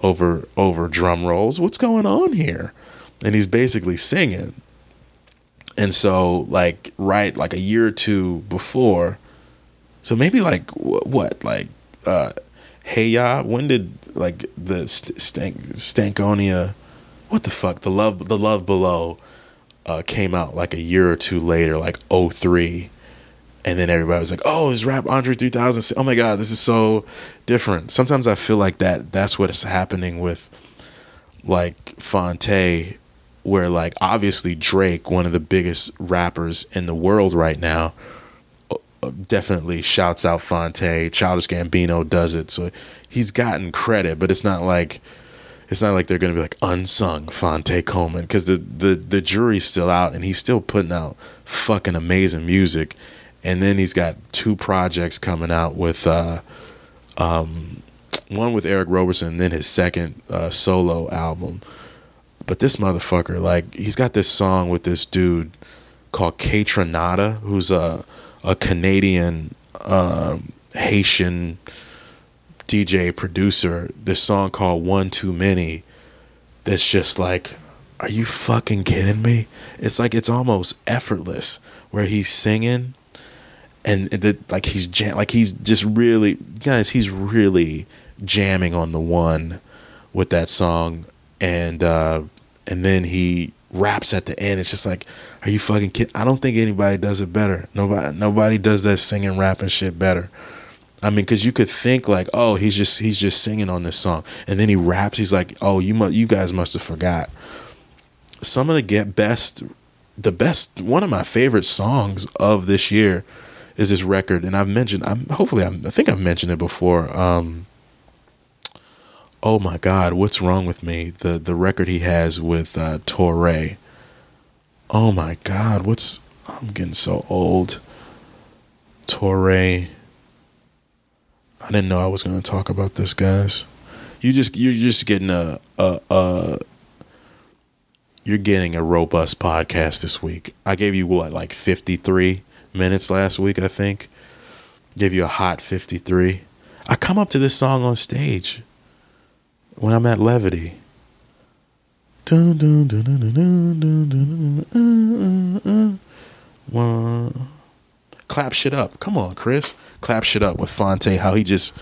S1: over over drum rolls. What's going on here? And he's basically singing. And so, like, right, like a year or two before, so maybe like what, like, uh, Hey Ya? When did like the Stank Stankonia? What the fuck? The Love the Love Below uh, came out like a year or two later, like oh three. And then everybody was like, "Oh, is Rap Andre three thousand? Oh my God, this is so different." Sometimes I feel like that. That's what is happening with like Phonte, where like obviously Drake, one of the biggest rappers in the world right now, definitely shouts out Phonte. Childish Gambino does it, so he's gotten credit, but it's not like it's not like they're gonna be like unsung Phonte Coleman, because the the the jury's still out and he's still putting out fucking amazing music. And then he's got two projects coming out with uh, um, one with Eric Roberson, and then his second uh, solo album. But this motherfucker, like, he's got this song with this dude called Kaytranada, who's a a Canadian um, Haitian D J producer. This song called One Too Many. That's just like, are you fucking kidding me? It's like it's almost effortless where he's singing. And the, like he's jam- like he's just really, guys, he's really jamming on the one with that song, and uh, and then he raps at the end. It's just like, are you fucking kidding? I don't think anybody does it better. Nobody, nobody does that singing, rapping shit better. I mean, because you could think like, oh, he's just he's just singing on this song, and then he raps. He's like, oh, you must, you guys must have forgot. Some of the get best, the best, one of my favorite songs of this year is this record, and I've mentioned, I'm hopefully, I'm, I think I've mentioned it before. Um, oh my God, what's wrong with me? The the record he has with uh, Torre. Oh my God, what's? I'm getting so old. Torre. I didn't know I was going to talk about this, guys. You just you're just getting a a, a you're getting a robust podcast this week. I gave you what, like fifty-three minutes last week, I think. Gave you a hot fifty-three. I come up to this song on stage when I'm at Levity. Dun, dun, dun, dun, dun, dun, dun, dun, uh, uh, uh. Clap shit up. Come on, Chris. Clap shit up with Phonte, how he just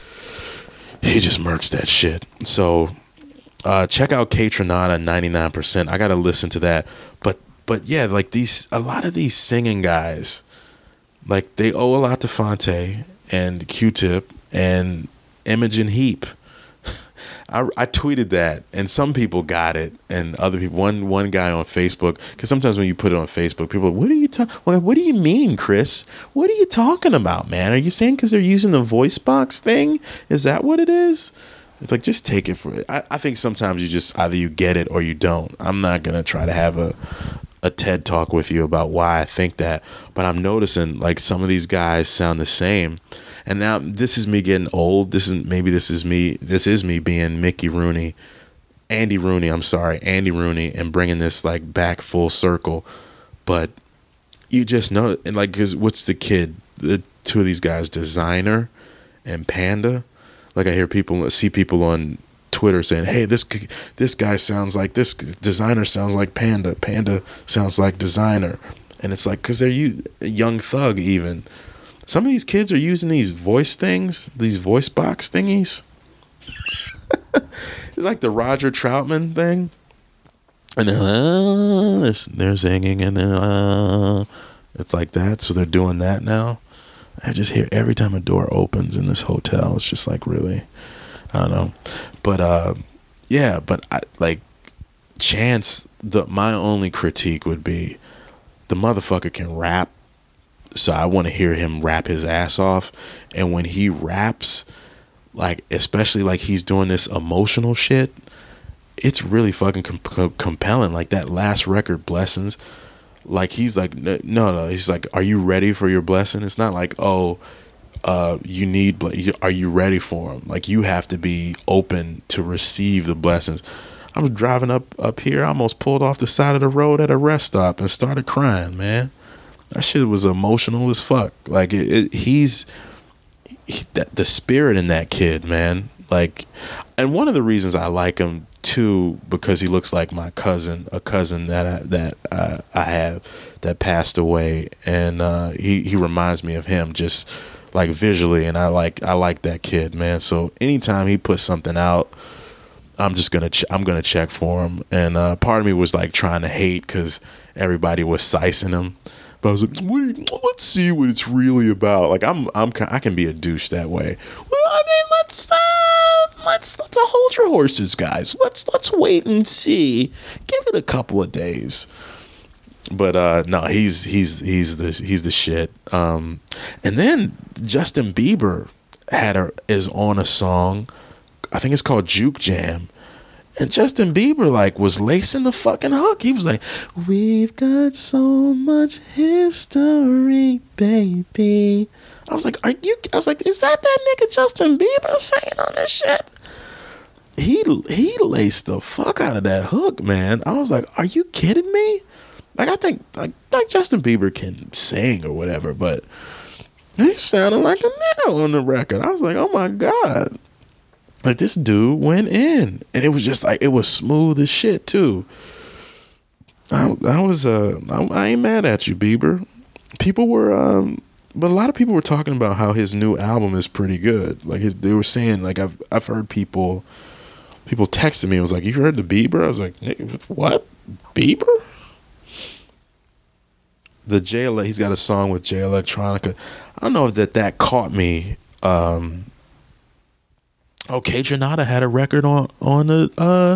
S1: he just murks that shit. So uh, check out Kaytranada ninety-nine percent. I gotta listen to that. But But yeah, like these, a lot of these singing guys, like they owe a lot to Phonte and Q-Tip and Imogen Heap. I, I tweeted that, and some people got it, and other people. One one guy on Facebook, because sometimes when you put it on Facebook, people are like, what are you talking? Well, what do you mean, Chris? What are you talking about, man? Are you saying because they're using the voice box thing? Is that what it is? It's like, just take it for it. I, I think sometimes you just either you get it or you don't. I'm not gonna try to have a a TED talk with you about why I think that, but I'm noticing like some of these guys sound the same. And now this is me getting old. This is maybe this is me. This is me being Mickey Rooney, Andy Rooney. I'm sorry, Andy Rooney, and bringing this like back full circle. But you just know, and like, cause what's the kid? The two of these guys, Designer and Panda. Like I hear people, see people on Twitter saying, "Hey, this this guy sounds like this Designer sounds like Panda. Panda sounds like Designer," and it's like because they're you Young Thug even. Some of these kids are using these voice things, these voice box thingies. It's like the Roger Troutman thing. And then, uh, they're, they're singing, and then, uh, it's like that. So they're doing that now. I just hear every time a door opens in this hotel, it's just like, really, I don't know. But, uh, yeah, but I, like, Chance, the my only critique would be the motherfucker can rap. So I want to hear him rap his ass off. And when he raps, like, especially like he's doing this emotional shit, it's really fucking com- compelling. Like that last record, Blessings, like he's like, no, no, he's like, are you ready for your blessing? It's not like, oh, uh, you need, are you ready for them? Like you have to be open to receive the blessings. I was driving up, up here, I almost pulled off the side of the road at a rest stop and started crying, man. That shit was emotional as fuck. Like it, it, he's he, that, the spirit in that kid, man. Like, and one of the reasons I like him too, because he looks like my cousin, a cousin that I, that I, I have that passed away, and uh, he he reminds me of him just like visually, and I like I like that kid, man. So anytime he puts something out, I'm just gonna ch- I'm gonna check for him. And uh, part of me was like trying to hate because everybody was sicing him, but I was like, wait, let's see what it's really about. Like I'm I'm I can be a douche that way. Well, I mean, let's uh, let's let's uh, hold your horses, guys. Let's let's wait and see. Give it a couple of days. But uh, no, he's he's he's the he's the shit. Um, and then Justin Bieber had a is on a song. I think it's called Juke Jam. And Justin Bieber like was lacing the fucking hook. He was like, "We've got so much history, baby." I was like, "Are you?" I was like, "Is that that nigga Justin Bieber saying on this shit?" He he laced the fuck out of that hook, man. I was like, "Are you kidding me?" Like I think like like Justin Bieber can sing or whatever, but he sounded like a nigga on the record. I was like, "Oh my god." Like this dude went in, and it was just like it was smooth as shit too. I, I was uh, I, I ain't mad at you, Bieber. People were, um, but a lot of people were talking about how his new album is pretty good. Like his, they were saying, like I've I've heard people, people texted me. It was like, "You heard the Bieber?" I was like, "What, Bieber?" The J, he's got a song with Jay Electronica. I don't know if that that caught me. Um, Oh, Kaytranada had a record on on the uh,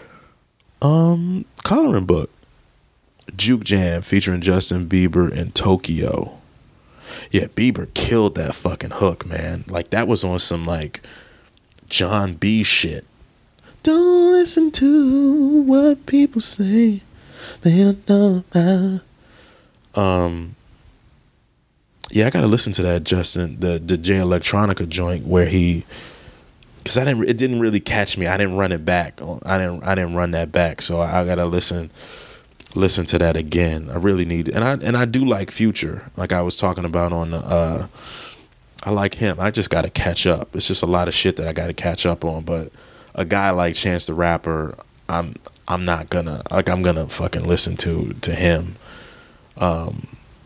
S1: um coloring book, Juke Jam featuring Justin Bieber and Tokyo. Yeah, Bieber killed that fucking hook, man. Like that was on some like John B shit. Don't listen to what people say. They don't know about. Um. Yeah, I gotta listen to that Justin the the Jay Electronica joint where he. Cause I didn't, it didn't really catch me. I didn't run it back. I didn't, I didn't run that back. So I, I gotta listen, listen to that again. I really need, and I, and I do like Future. Like I was talking about on the, uh, I like him. I just gotta catch up. It's just a lot of shit that I gotta catch up on. But a guy like Chance the Rapper, I'm, I'm not gonna, like, I'm gonna fucking listen to, to him. Um,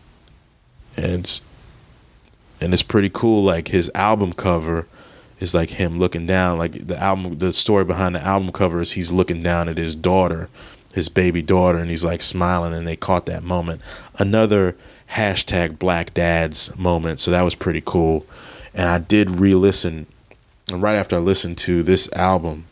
S1: and it's, and it's pretty cool. Like his album cover. It's like him looking down, like the album, the story behind the album cover is he's looking down at his daughter, his baby daughter, and he's like smiling, and they caught that moment. Another hashtag Black Dads moment. So that was pretty cool. And I did re-listen, and right after I listened to this album,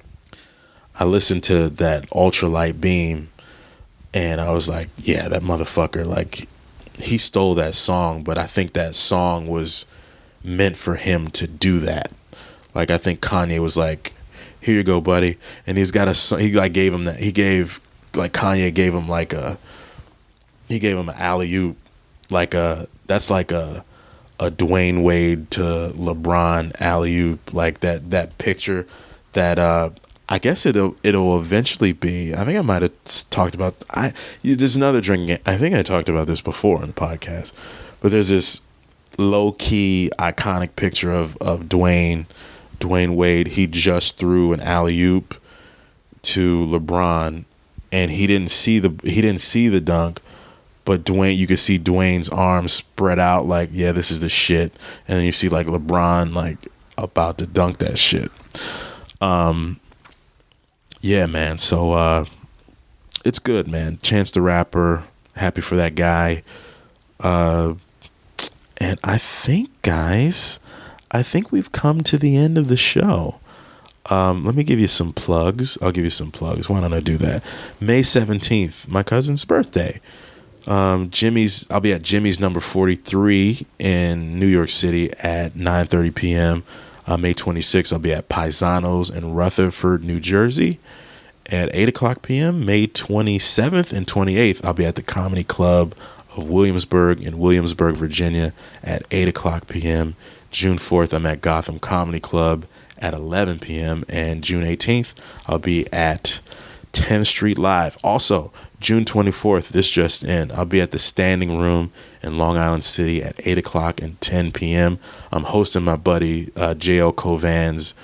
S1: I listened to that Ultralight Beam, and I was like, yeah, that motherfucker, like he stole that song, but I think that song was meant for him to do that. Like I think Kanye was like, "Here you go, buddy," and he's got a he like gave him that he gave like Kanye gave him like a he gave him an alley oop, like a that's like a a Dwayne Wade to LeBron alley oop, like that that picture that uh I guess it'll it'll eventually be. I think I might have talked about I there's another drinking. I think I talked about this before on the podcast, but there's this low key iconic picture of of Dwayne. Dwayne Wade, he just threw an alley-oop to LeBron, and he didn't see the he didn't see the dunk, but Dwayne, you could see Dwayne's arms spread out like, yeah, this is the shit, and then you see like LeBron like about to dunk that shit. Um, yeah, man. So uh, it's good, man. Chance the Rapper, happy for that guy. Uh, and I think, guys. I think we've come to the end of the show. Um, let me give you some plugs. I'll give you some plugs. Why don't I do that? May seventeenth, my cousin's birthday. Um, Jimmy's. I'll be at Jimmy's number forty-three in New York City at nine thirty p.m. Uh, May twenty-sixth, I'll be at Paisanos in Rutherford, New Jersey at eight o'clock p.m. May twenty-seventh and twenty-eighth, I'll be at the Comedy Club of Williamsburg in Williamsburg, Virginia at eight o'clock p.m. June fourth, I'm at Gotham Comedy Club at eleven p.m. And June eighteenth, I'll be at tenth Street Live. Also, June twenty-fourth, this just in, I'll be at the Standing Room in Long Island City at eight o'clock and ten p.m. I'm hosting my buddy uh, J L Covan's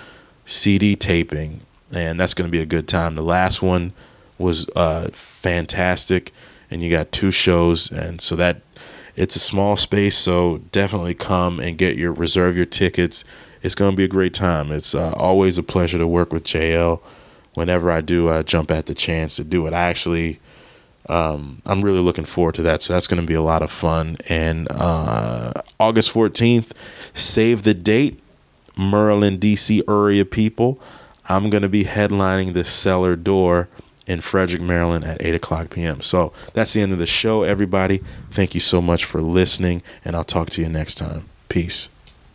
S1: C D taping, and that's going to be a good time. The last one was uh, fantastic, and you got two shows, and so that it's a small space, so definitely come and get your reserve your tickets. It's going to be a great time. It's uh, always a pleasure to work with J L. Whenever I do, I jump at the chance to do it. I actually, um, I'm really looking forward to that, so that's going to be a lot of fun. And uh, August fourteenth, save the date, Maryland, D C area people. I'm going to be headlining the Cellar Door in Frederick, Maryland at eight o'clock p.m. So that's the end of the show, everybody. Thank you so much for listening, and I'll talk to you next time. Peace.